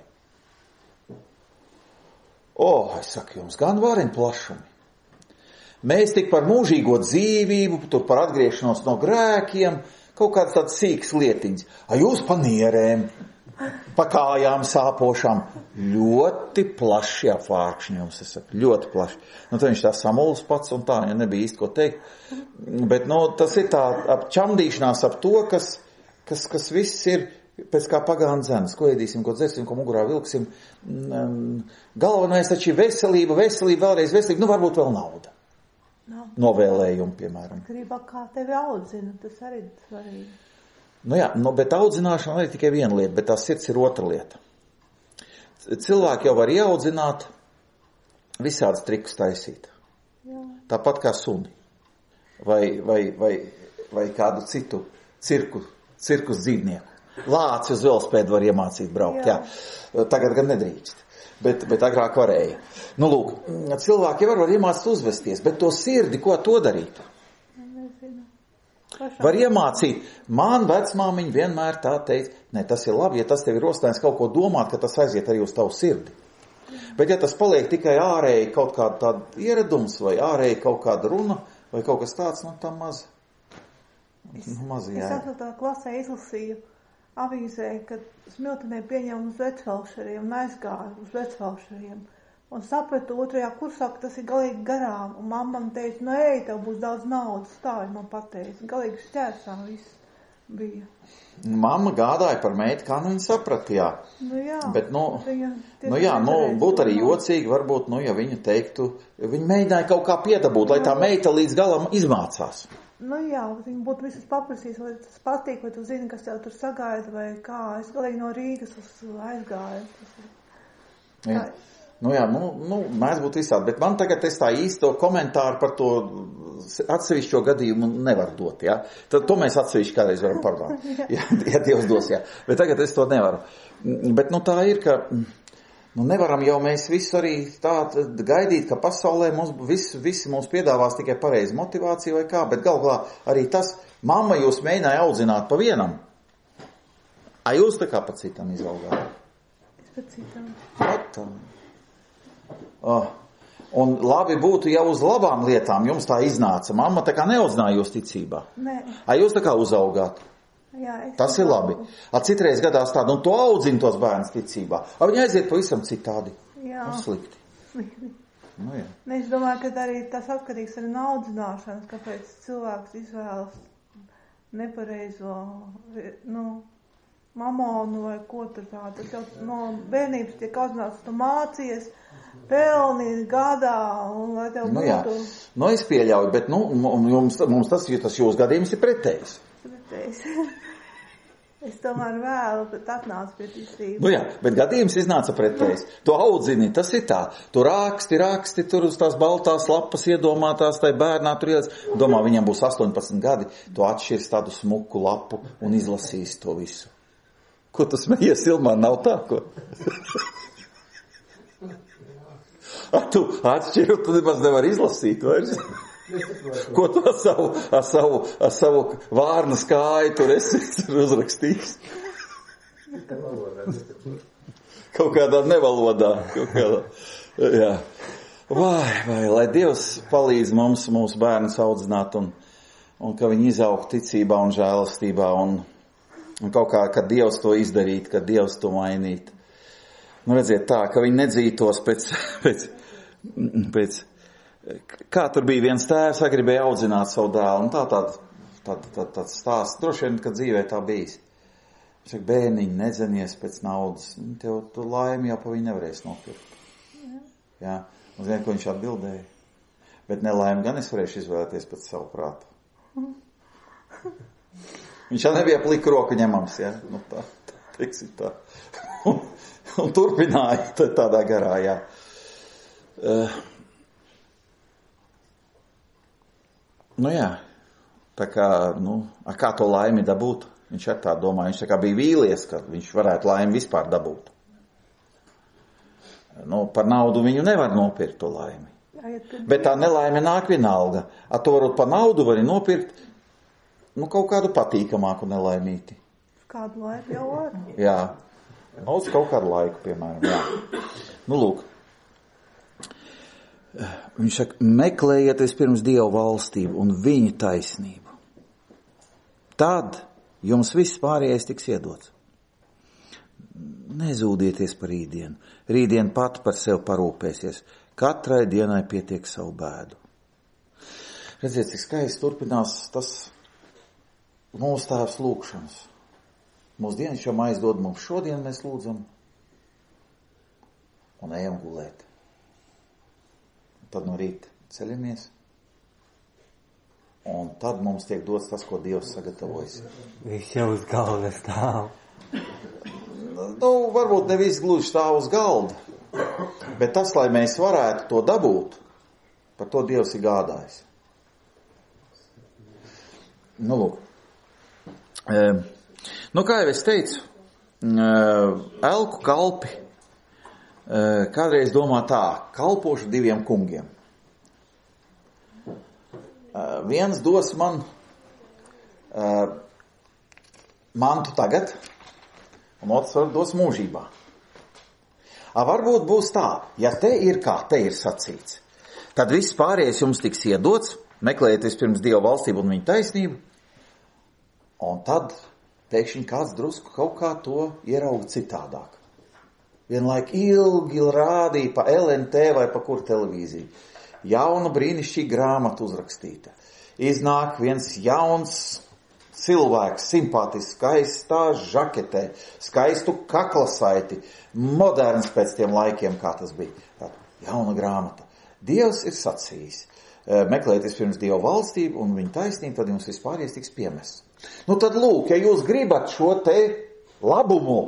O, es saku, jums gan vareņ plašumi. Mēs tik par mūžīgo dzīvību, tur par atgriešanos no grēkiem, kaut kāds tāds sīks lietiņas. A jūs pa nierēm, pa kājām sāpošām. Ļoti plaši apvārkšņi jums, es saku, ļoti plaši. Nu, tad viņš tā samulis pats un tā, ja nebija īsti ko teikt. Bet, nu, tas ir tā ap čamdīšanās ap to, kas, kas, kas viss ir pēc kā pagāna dzenas. Ko ēdīsim, ko dzersim, ko mugurā vilksim. Galvenais taču ir veselība, veselība, vēlreiz veselība, nu, varbūt vēl nauda. No. Novēlējumi, piemēram. Gribā kā tevi audzina, tas arī ir svarīgi. Nu jā, nu, bet audzināšana arī tikai viena lieta, bet tā sirds ir otra lieta. Cilvēki jau var ieaudzināt, visādas trikus taisīt. Jā. Tāpat kā suni. Vai, vai, vai, vai kādu citu cirku, cirkus dzīvnieku. Lāci uz velospēdu var iemācīt braukt, jā. jā. Tagad gan nedrīkst. Bet, bet agrāk varēja. Nu, lūk, cilvēki jau var iemācīt uzvesties, bet to sirdi, ko to darīt? Var iemācīt. Man vecmāmiņa vienmēr tā teica, ne, tas ir labi, ja tas tev ir rostinājis kaut ko domāt, ka tas aiziet arī uz tavu sirdi. Bet ja tas paliek tikai ārēji kaut kāda tāda ieradums, vai ārēji kaut kāda runa, vai kaut kas tāds, nu, tā maz. Nu, maz es es tā klasē izlasīju avīzē, kad smiltenē pieņem uz vecvalšariem un aizgāja uz vecvalšariem. Un sapratu otrajā kursā, ka tas ir galīgi garām. Un mamma man teica, nu ej, tev būs daudz naudas, tā viņa man pateica. Galīgi šķērsā viss bija. Mamma gādāja par meitu, kā nu viņa saprata, jā. Nu jā. Bet, nu, viņa, nu jā, nu, būtu arī jocīgi, varbūt, nu, ja viņa teiktu, viņa mēģināja kaut kā piedabūt, lai tā meita līdz galam izmācās. Nu jā, viņa būtu visas paprasījis, vai tas patīk, vai tu zini, kas tev tur sagaida, vai kā. Es galīgi no Rīgas uz aizgāju. Jā. Nu jā, nu, nu mēs būtu visādi, bet man tagad es tā īsto komentāru par to atsevišķo gadījumu nevaru dot, jā. Tad to mēs atsevišķi kādreiz varam parunāt, ja, ja Dievs dos, jā. Bet tagad es to nevaru. Bet, nu, tā ir, ka, nu, nevaram jau mēs visu arī tā gaidīt, ka pasaulē mums visi, visi mums piedāvās tikai pareizi motivāciju vai kā, bet galvā arī tas, mamma jūs mēģināja audzināt pa vienam. A jūs tā kā pa citam izaugāt? Es pa citam. Patam. Oh. Un labi būtu, ja uz labām lietām jums tā iznāca. Mamma tā kā neuzzināja jūs ticībā. Nē. A jūs tā kā uzaugāt? Jā, es Tas ir labi. A citreiz gadās tā, nu to audzina tos bērns ticībā. A viņi aiziet pavisam citādi. Jā. Nu slikti. Slikti. Nu jā. Ne, es domāju, ka arī tas atkarīgs arī no audzināšanas, kāpēc cilvēks izvēlas nepareizo, nu, mamonu vai ko tur tā. Tas jau no bērnības tiek audzināts, tu mācies, pelni, gadā, un lai tev Nu būtu... jā. Nu es pieļauju, bet nu, mums, mums tas, tas jūsu gadījums ir pretējs. Pretējs. Es tomēr vēlu, bet atnācu pie ticības. Nu jā, bet gadījums iznāca pretējs. Tu audzini, tas ir tā. Tu raksti, raksti, tur uz tās baltās lapas iedomātās, tai bērnā tur ieliec. Domā, viņam būs astoņpadsmit gadi, tu atšķirs tādu smuku lapu un izlasīs to visu. Ko tu smejies, Ilmā, nav tā, ko? A, tu atšķiru, tu nemaz nevar izlasīt, vairs. Ko tu ar savu, ar savu, ar savu vārnas kāju tur esi uzrakstījis? Kaut kādā nevalodā. Kaut kādā, jā. Vai, vai, lai Dievs palīdz mums, mūsu bērnus audzināt un, un ka viņi izaug ticībā un žēlastībā un, un kaut kā, kad Dievs to izdarīt, kad Dievs to mainīt. Nu, redziet tā, ka viņi nedzītos pēc, pēc, pēc kā tur bija viens tēvs, gribēja audzināt savu dēlu, un tā tād, tād, tād, tād stāsts, droši vien, kad dzīvē tā bijis. Viņš saka, bērniņi, nedzenies pēc naudas, tev tu laimi jau pa viņu nevarēs nopirkt. Jā. Jā, un zini, ko viņš atbildēja? Bet nelaimi gan es varēšu izvēlēties pēc savu prātu. Viņš jau nebija pliku roku ņemams, jā, nu tā, tā teiksim tā. Un, un turpināja tādā garā, jā. Uh, Nu jā, tā kā, nu, kā to laimi dabūt? Viņš ar tā domā, viņš tā kā bija vīlies, ka viņš varētu laimi vispār dabūt. Nu, par naudu viņu nevar nopirkt to laimi. Bet tā nelaime nāk vienalga. A to varot par naudu vari nopirkt, nu, kaut kādu patīkamāku nelaimīti. Kādu laiku jau var? Jā, uz kaut kādu laiku, piemēram, jā. Nu, lūk. Viņš saka, meklējiet vispirms Dievu valstību un viņa taisnību. Tad jums viss pārējais tiks iedots. Nezūdieties par rītdienu. Rītdien pat par sevi parūpēsies. Katrai dienai pietiek savu bēdu. Redziet, cik skaisti turpinās tas mūsu tēvs lūkšanas. Mūsu dienas jau aizdod mums šodien, mēs lūdzam un ejam gulēt. Tad no rīta ceļamies, un tad mums tiek dots tas, ko Dievs sagatavojas. Viņš jau uz galda stāv. Nu, varbūt nevis gluži stāv uz galda, bet tas, lai mēs varētu to dabūt, par to Dievs ir gādājis. Nu, lūk. E, nu, kā jau es teicu, e, elku kalpi. Kādreiz domā tā, kalpošu diviem kungiem. Viens dos man uh, mantu tagad, un otrs var dos mūžībā. A, varbūt būs tā, ja te ir kā te ir sacīts, tad viss pārējais jums tiks iedots, meklējiet vispirms Dievu valstību un viņa taisnību, un tad, teikšņi, kāds drusku kaut kā to ierauga citādāk. Vienlaik ilgi rādīja pa L N T vai pa kur televīziju. Jauna brīnišķīga grāmata uzrakstīta. Iznāk viens jauns cilvēks, simpātisks, skaistā žaketē, skaistu kaklasaiti, moderns pēc tiem laikiem, kā tas bija. Tā jauna grāmata. Dievs ir sacījis. Meklējiet vispirms Dievu valstību un viņa taisnību, tad jums vispārējais tiks piemests. Nu tad lūk, ja jūs gribat šo te labumu,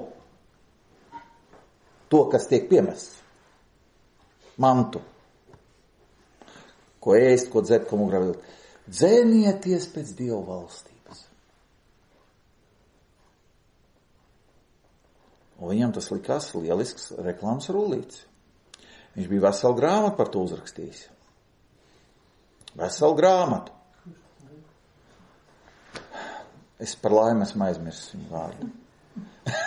to, kas tiek piemests. Mantu. Ko ēst, ko dzert, ko mugrā vilkt. Dzēnieties pēc Dieva valstības. Un viņam tas likās lielisks reklāmas rullīts. Viņš bija veselu grāmatu par to uzrakstījis. Veselu grāmatu. Es par laimi esmu aizmirsis viņu vārdu.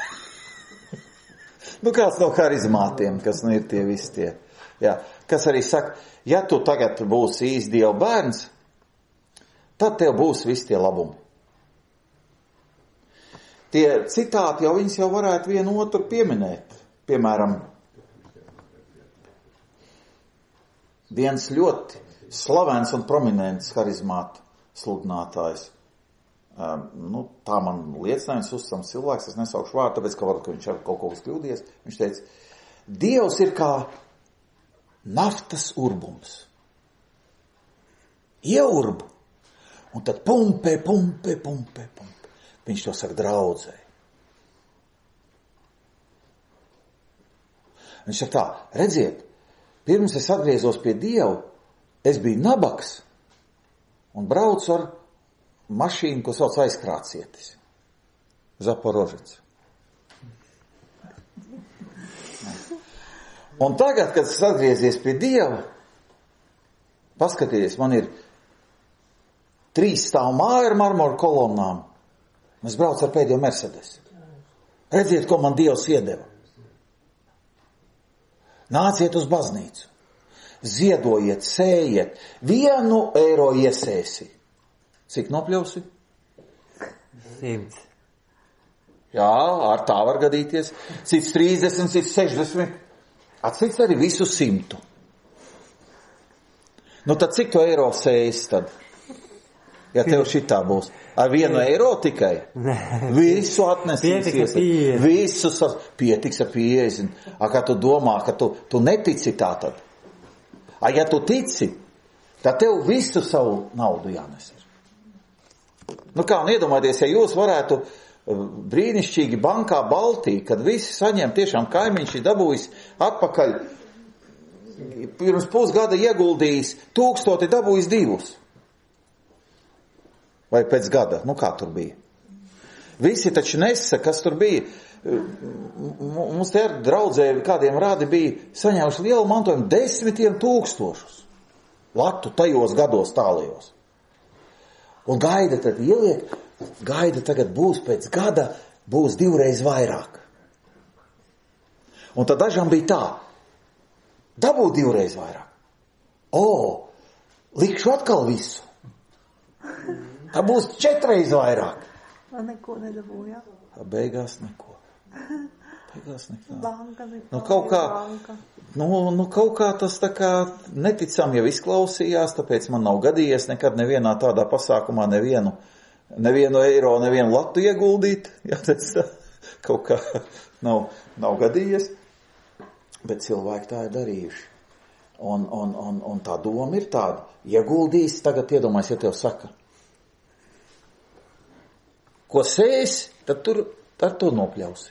Nu, kāds no harizmātiem, kas nu ir tie visi tie. Jā, kas arī saka, ja tu tagad būsi īsti Dieva bērns, tad tev būs visi tie labumi. Tie citāti jau viņas jau varētu vienu otru pieminēt. Piemēram, viens ļoti slavens un prominents harizmāta sludinātājs. Um, nu, tā man liecinājums uzticams cilvēks, es nesaukšu vārdu, tāpēc, ka varbūt viņš ar kaut ko kļūdies. Viņš teica, Dievs ir kā naftas urbums. Ieurbu. Un tad pumpē, pumpē, pumpē, pumpē. Viņš to saka draudzē. Viņš saka tā, redziet, pirms es atgriezos pie Dieva, es biju nabaks un braucu ar mašīnu, ko sauc aizkrācietis. Zaporožets. Un tagad, kad es atgriezies pie Dieva, paskatieties, man ir trīs stāvu māja ar marmoru kolonnām. Es braucu ar pēdējo Mercedes. Redziet, ko man Dievs iedeva. Nāciet uz baznīcu. Ziedojiet, sējiet. Vienu eiro iesēsi. Cik nopļausi? Simts. Jā, ar tā var gadīties. Cits trīsdesmit, cits sešdesmit. A cits arī visu simtu. Nu tad cik tu eiro sēsi tad? Ja tev šitā būs. Ar vienu eiro tikai? Nē. Visu atnesīs. Pietiks ar piecdesmit. Visu sas... Pietiks ar piecdesmit. A, kā tu domā, ka tu, tu netici tā tad? A, ja tu tici, tad tev visu savu naudu jānes ir. Nu kā, un iedomājieties, ja jūs varētu brīnišķīgi bankā Baltī, kad visi saņem tiešām kaimiņš ir dabūjis atpakaļ, pirms pusgada ieguldījis tūkstoti, dabūjis divus. Vai pēc gada, nu kā tur bija. Visi taču nesa, kas tur bija. Mums te ar draudzēji kādiem rādi bija saņēmuši lielu mantojumu desmitiem tūkstošus. Latu tajos gados tālajos. Un gaida tad ieliek, gaida tagad būs pēc gada, būs divreiz vairāk. Un tad dažam bija tā, dabū divreiz vairāk. O, likšu atkal visu. Tā būs četreiz vairāk. Man neko nedabūja. Beigās neko. Beigās neko. Banka bija. Nu, kaut kā, banka. nu, nu, kaut kā tas tā kā neticam jau izklausījās, tāpēc man nav gadījies nekad nevienā tādā pasākumā nevienu, nevienu eiro, nevienu latu ieguldīt. Jā, tas kaut kā nav, nav gadījies. Bet cilvēki tā ir darījuši. Un, un, un, un tā doma ir tāda. Ieguldīs, tagad iedomājies, ja tev saka, ko sēsi, tad tur ar to nopļausi.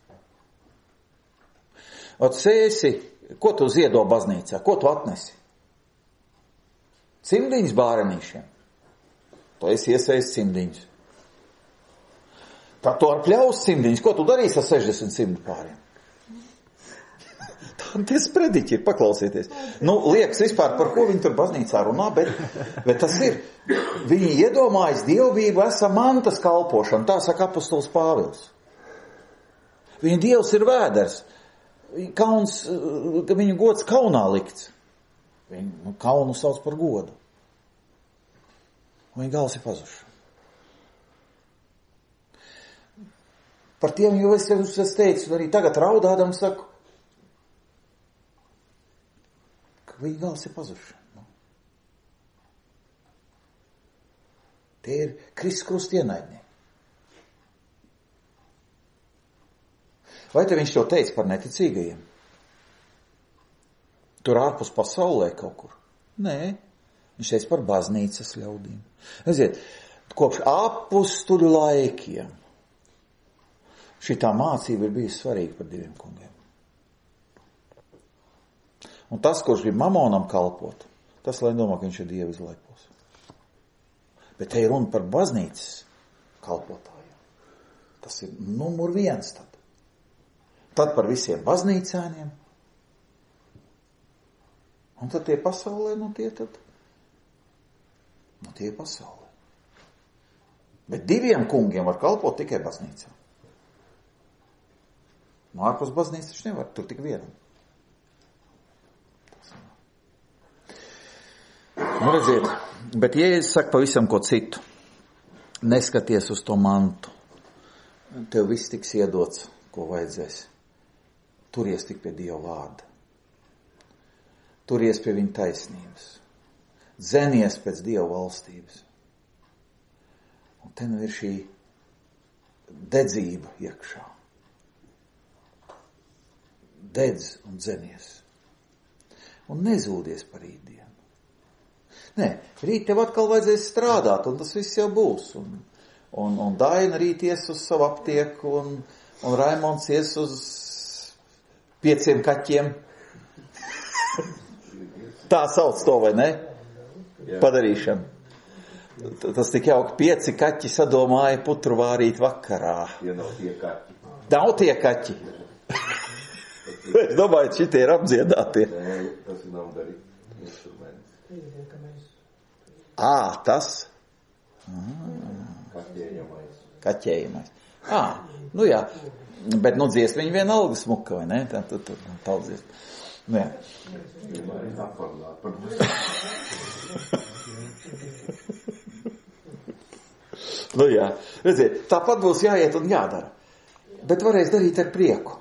Ot sēsi, ko tu ziedo baznīcā, ko tu atnesi? Cimdiņus bārenīšiem. To esi iesējis cimdiņus. Tā tu ar pļaus cimdiņus, ko tu darīsi ar sešdesmit cimdu pāriem? Tie sprediķi ir, paklausieties. Nu, liekas vispār, par ko viņi tur baznīcā runā, bet, bet tas ir. Viņi iedomājas dievbību esam mantas kalpošanu, tā saka apostols Pāvils. Viņa dievs ir vēders. Kauns, ka viņu gods kaunā likts. Viņu nu, kaunu sauc par godu. Un viņa gals ir pazuši. Par tiem jau es, es teicu, arī tagad raudādam saku, viņi gals ir pazuši. Nu. Tie ir Kristus krusta ienaidnieki. Vai te viņš to teica par neticīgajiem? Tur ārpus pasaulē kaut kur? Nē, viņš teica par baznīcas ļaudīm. Redziet, kopš apustuļu laikiem šitā mācība ir bijusi svarīga par diviem kungiem. Un tas, kurš grib mamonam kalpot, tas, lai domā, ka viņš ir Dieva izlaipos. Bet te ir runa par baznīcas kalpotājiem. Tas ir numur viens tad. Tad par visiem baznīcēniem. Un tad tie pasaulē, nu tie tad, nu tie pasaulē. Bet diviem kungiem var kalpot tikai baznīcā. No ārpus baznīcas taču nevar, tur tik vienam. Nu, redziet, bet Jēzus saka pavisam ko citu. Neskaties uz to mantu. Tev viss tiks iedots, ko vajadzēs. Turies tik pie Dieva vārda. Turies pie viņa taisnības. Dzenies pēc Dieva valstības. Un te nu ir šī dedzība iekšā. Dedz un dzenies. Un nezūdies par rītdienu. Nē, rīt tev atkal vajadzēs strādāt, un tas viss jau būs. Un, un, un Daina rīt ies uz savu aptieku, un, un Raimonds ies uz pieciem kaķiem. Tā sauc to, vai ne? Padarīšanu. Tas tik jauki, pieci kaķi sadomāja putru vārīt vakarā. Ja nav tie kaķi. Nav tie kaķi. Es domāju, šitie ir apdziedātie. Nē, tas ir nav darīt instruments. Ā, tas? Kaķējamais. Kaķējamais. Ā, nu jā. Bet, nu, dziesmiņi vienalga smuka, vai ne? Tā, tā, tā, paldies. Nu jā. Vienmēr ir apvarnāt par mums. Nu jā, redziet, tāpat būs jāiet un jādara. Bet varēs darīt ar prieku.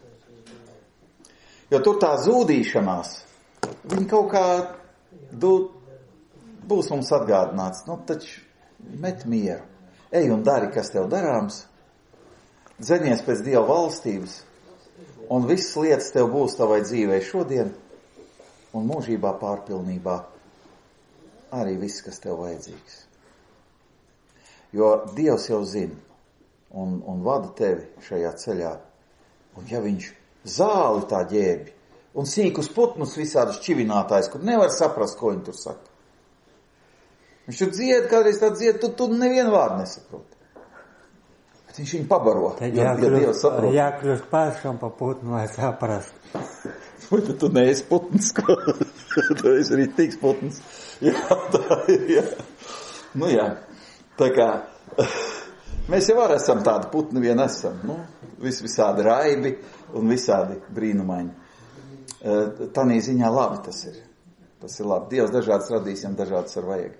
Jo tur tā zūdīšanās, viņi kaut kā du, būs mums atgādināts. Nu, taču met mieru. Ej un dari, kas tev darāms. Dzenies pēc Dieva valstības. Un visas lietas tev būs tavai dzīvei šodien. Un mūžībā pārpilnībā arī viss, kas tev vajadzīgs. Jo Dievs jau zina un, un vada tevi šajā ceļā. Un ja viņš zāli tā ģēbi un sīkus putnus visādus čivinātājs, kur nevar saprast, ko viņi tur saka. Viņš tur dzied, kādreiz tā dzied, tu, tu nevienu vārdu nesaproti. Bet viņš viņu pabaro, Tad jo, jo Dievs saprot. Jākļūst pāršam pa putnu, lai saprast. Vai tu, tu neesi putns, ko? Tu esi arī tiks putns. Jā, tā ir, jā. Nu jā. Tā kā mēs jau arī esam tādi putni, vien esam. Nu, vis, visādi raibi un visādi brīnumaini. Tanī ziņā labi tas ir. Tas ir labi. Dievs dažādas radīs, jām dažādas ar vajag.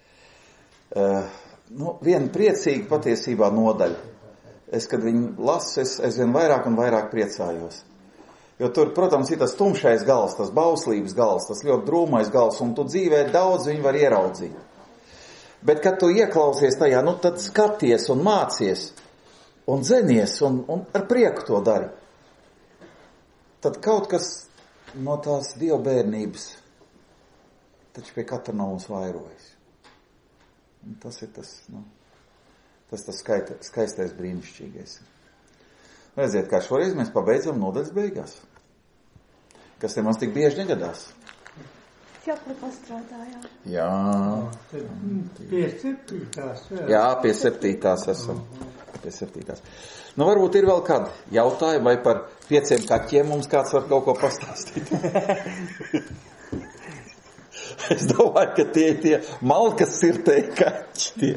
Nu, viena priecīga patiesībā nodaļa. Es, kad viņu lasu, es aizvien vairāk un vairāk priecājos. Jo tur, protams, ir tas tumšais gals, tas bauslības gals, tas ļoti drūmais gals, un tu dzīvē daudz viņu var ieraudzīt. Bet, kad tu ieklausies tajā, nu tad skaties un mācies un dzenies un, un ar prieku to dari. Tad kaut kas no tās dievbērnības taču pie katra no mums vairojas. Un tas ir tas, nu, tas tas skaita, skaistais brīnišķīgais. Redziet, kā šoreiz mēs pabeidzam nodaļas beigās. Kas te mums tik bieži negadās. Jā, kur pastrādājām. Jā. Pie septītās. Jā, pie septītās esam. Pie septītās. Nu, varbūt ir vēl kādi jautājumi, vai par pieciem kaķiem mums kāds var kaut ko pastāstīt. Es domāju, ka tie ir tie malkas sirtēji kaķi. Tie.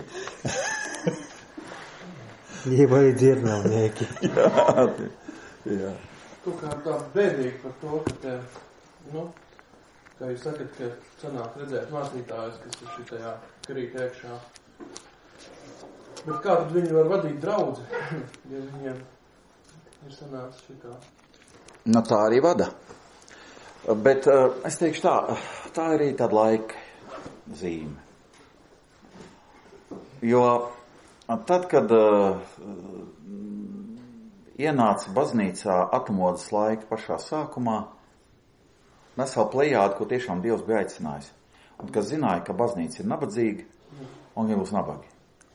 Lība ir dzirnavnieki. Jā, tie. Jā. Kaut kā tā bēdīgi par to, ka te, nu, kā jūs sakat, ka sanāk redzēt mācītājus, kas ir šitajā karīt iekšā. Bet kā tad viņi var vadīt draudzi, ja viņiem ir sanācis šitā? Nu, tā arī vada. Bet es teikšu tā, tā arī tāda laika zīme. Jo tad, kad uh, ienāca baznīcā atmodas laika pašā sākumā, vesela plejāda, ko tiešām Dievs bija aicinājis. Un kas zināja, ka baznīca ir nabadzīga, un viņa būs nabagi.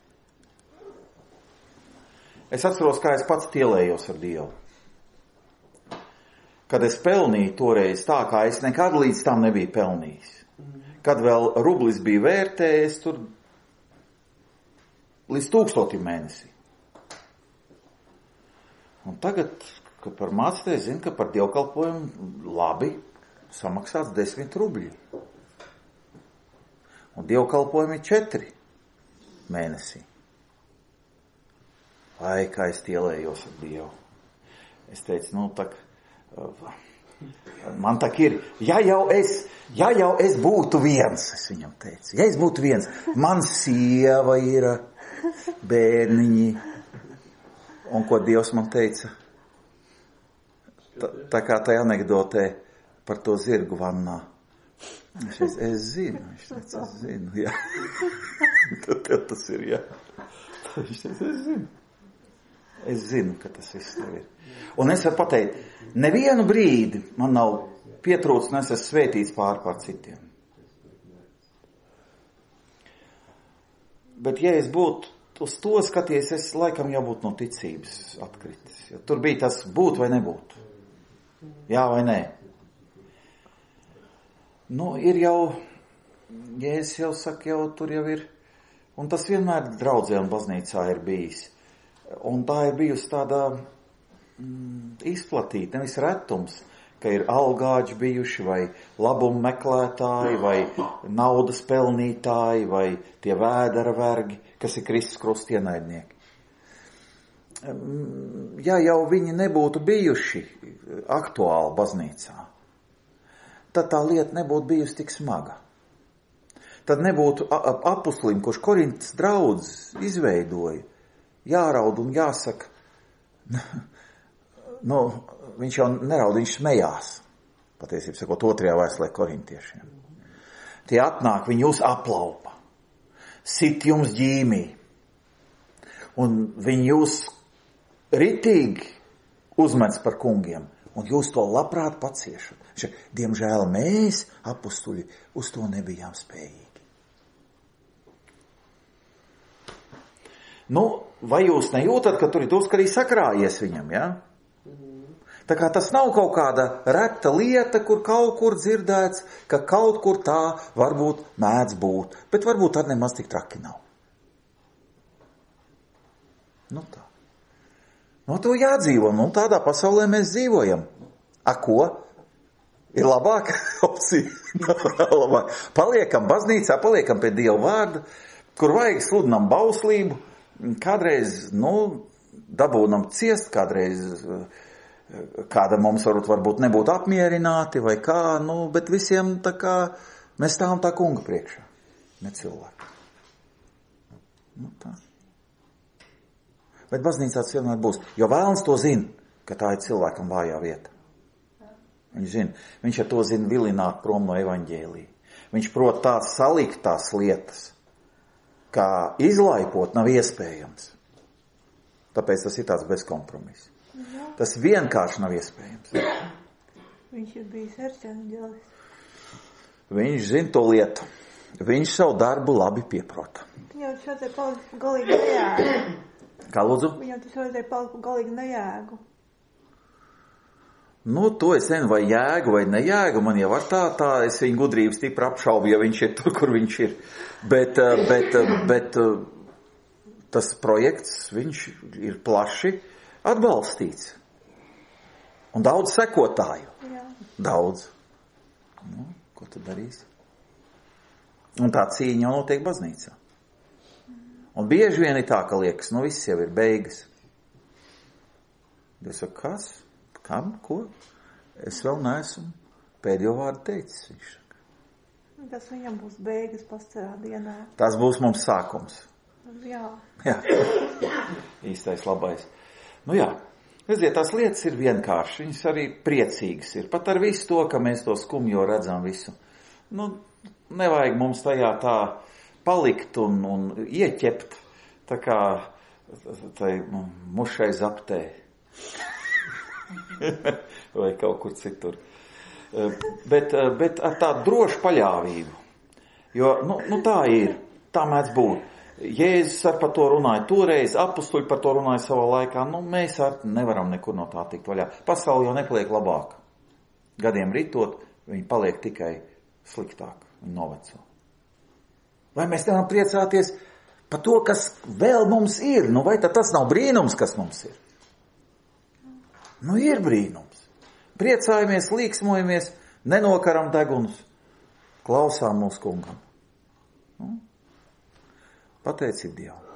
Es atceros, kā es pats tielējos ar Dievu. Kad es pelnīju toreiz tā, kā es nekad līdz tam nebiju pelnījis. Kad vēl rublis bija vērtējis tur līdz tūkstotim mēnesī. Un tagad, kad par mācītāju zinu, ka par dievkalpojumu labi samaksāts desmit rubļi. Un dievkalpojumi ir četri mēnesī. Ai, kā es tielējos ar Dievu. Es teicu, nu, tak, man tak ir, ja jau es, ja jau es būtu viens, es viņam teicu, ja es būtu viens, man sieva ir, bērniņi, un ko Dievs man teica, tā, tā kā tai anekdotē par to zirgu vannā. Es, es, es zinu, viņš teica, es zinu, jā. Tad tev tas ir, jā. Viņš teica, es zinu. Es zinu, ka tas viss tev ir. Un es varu pateikt, nevienu brīdi man nav pietrūcis, un es esmu svētīts pār pār citiem. Bet ja es būtu uz to skaties, es laikam jau būtu no ticības atkritis. Jo tur bija tas būt vai nebūt. Jā vai nē. Nu, ir jau, ja es jau saku, jau tur jau ir, un tas vienmēr draudzē un baznīcā ir bijis. Un tā ir bijusi tāda mm, izplatīta, nevis retums, ka ir algāģi bijuši, vai labumu meklētāji, vai naudas pelnītāji, vai tie vēdera vergi, kas ir Kristus krusta ienaidnieki. Ja jau viņi nebūtu bijuši aktuāli baznīcā, tad tā lieta nebūtu bijusi tik smaga. Tad nebūtu apuslim, kurš Korintas draudz izveidoja, jāraud un jāsaka, nu, viņš jau neraud, viņš smējās, patiesībā sakot, otrajā vēstulē korintiešiem. Tie atnāk, viņi jūs aplaupa, sit jums ģīmī, un viņi jūs ritīgi uzmets par kungiem, un jūs to labprāt paciešat. Diemžēl mēs, apustuļi, uz to nebijām spējīgi. Nu, vai jūs nejūtat, ka tur ir drusku arī sakrājies viņam, ja? Tā kā tas nav kaut kāda reta lieta, kur kaut kur dzirdēts, ka kaut kur tā varbūt mēdz būt, bet varbūt arī nemaz tik traki nav. Nu tā. No to jādzīvo, nu tādā pasaulē mēs dzīvojam. A ko? Ir labāka opcija? Labāk. Paliekam baznīcā, paliekam pie Dieva vārda, kur vajag sludinam bauslību, kādreiz, nu, dabūnam ciest, kādreiz kāda mums varbūt, varbūt nebūtu apmierināti vai kā, nu, bet visiem tā kā mēs stāvam tā kunga priekšā, ne cilvēki. Nu, tā. Bet baznīcā tas vienmēr būs, jo vēlns to zina, ka tā ir cilvēkam vājā vieta. Viņš zina, viņš ar to zina vilināt prom no evaņģēlija. Viņš prot tāds salikt tās lietas, kā izlaipot nav iespējams. Tāpēc tas ir tāds bezkompromiss. Jā. Tas vienkārši nav iespējams. Viņš ir bijis arcāņģelis. Viņš zina to lietu. Viņš savu darbu labi pieprota. Viņam tas vajadzēja palikt galīgi nejēgu. Kā lūdzu? Viņam tas vajadzēja palikt galīgi nejēgu. Nu, to es nezinu, vai jēgu vai nejēgu, man jau var tā, tā, es viņu gudrības stipri apšaubu, ja viņš ir tur, kur viņš ir. Bet, bet, bet tas projekts, viņš ir plaši atbalstīts. Un daudz sekotāju. Jā. Daudz. Nu, ko tu darīsi? Un tā cīņa jau notiek baznīcā. Un bieži vien ir tā, ka liekas, nu viss jau ir beigas. Es saku, kas? Kam? Ko? Es vēl neesmu pēdējo vārdu teicis, viņš saka. Tas viņam būs beigas pastarā dienā. Tas būs mums sākums. Jā. Jā. Īstais labais. Nu jā, redziet, tās lietas ir vienkārši, viņas arī priecīgas ir. Pat ar visu to, ka mēs to skumjo redzam visu. Nu, nevajag mums tajā tā palikt un, un ieķept, tā kā tai mušai zaptē. Vai kaut kur citur. Bet, bet ar tādu drošu paļāvību. Jo, nu, nu tā ir, tā mēdz būt. Jēzus ar par to runāja toreiz, apustuļi par to runāja savā laikā, nu mēs ar nevaram nekur no tā tikt vaļā. Pasauli jau nepaliek labāk. Gadiem ritot, viņi paliek tikai sliktāk, viņi noveco. Vai mēs nevaram priecāties par to, kas vēl mums ir? Nu vai tad tas nav brīnums, kas mums ir? Nu ir brīnums. Priecājamies, līksmojamies, nenokaram degunus, klausām mūsu kungam. Nu? Pateicību Dievam.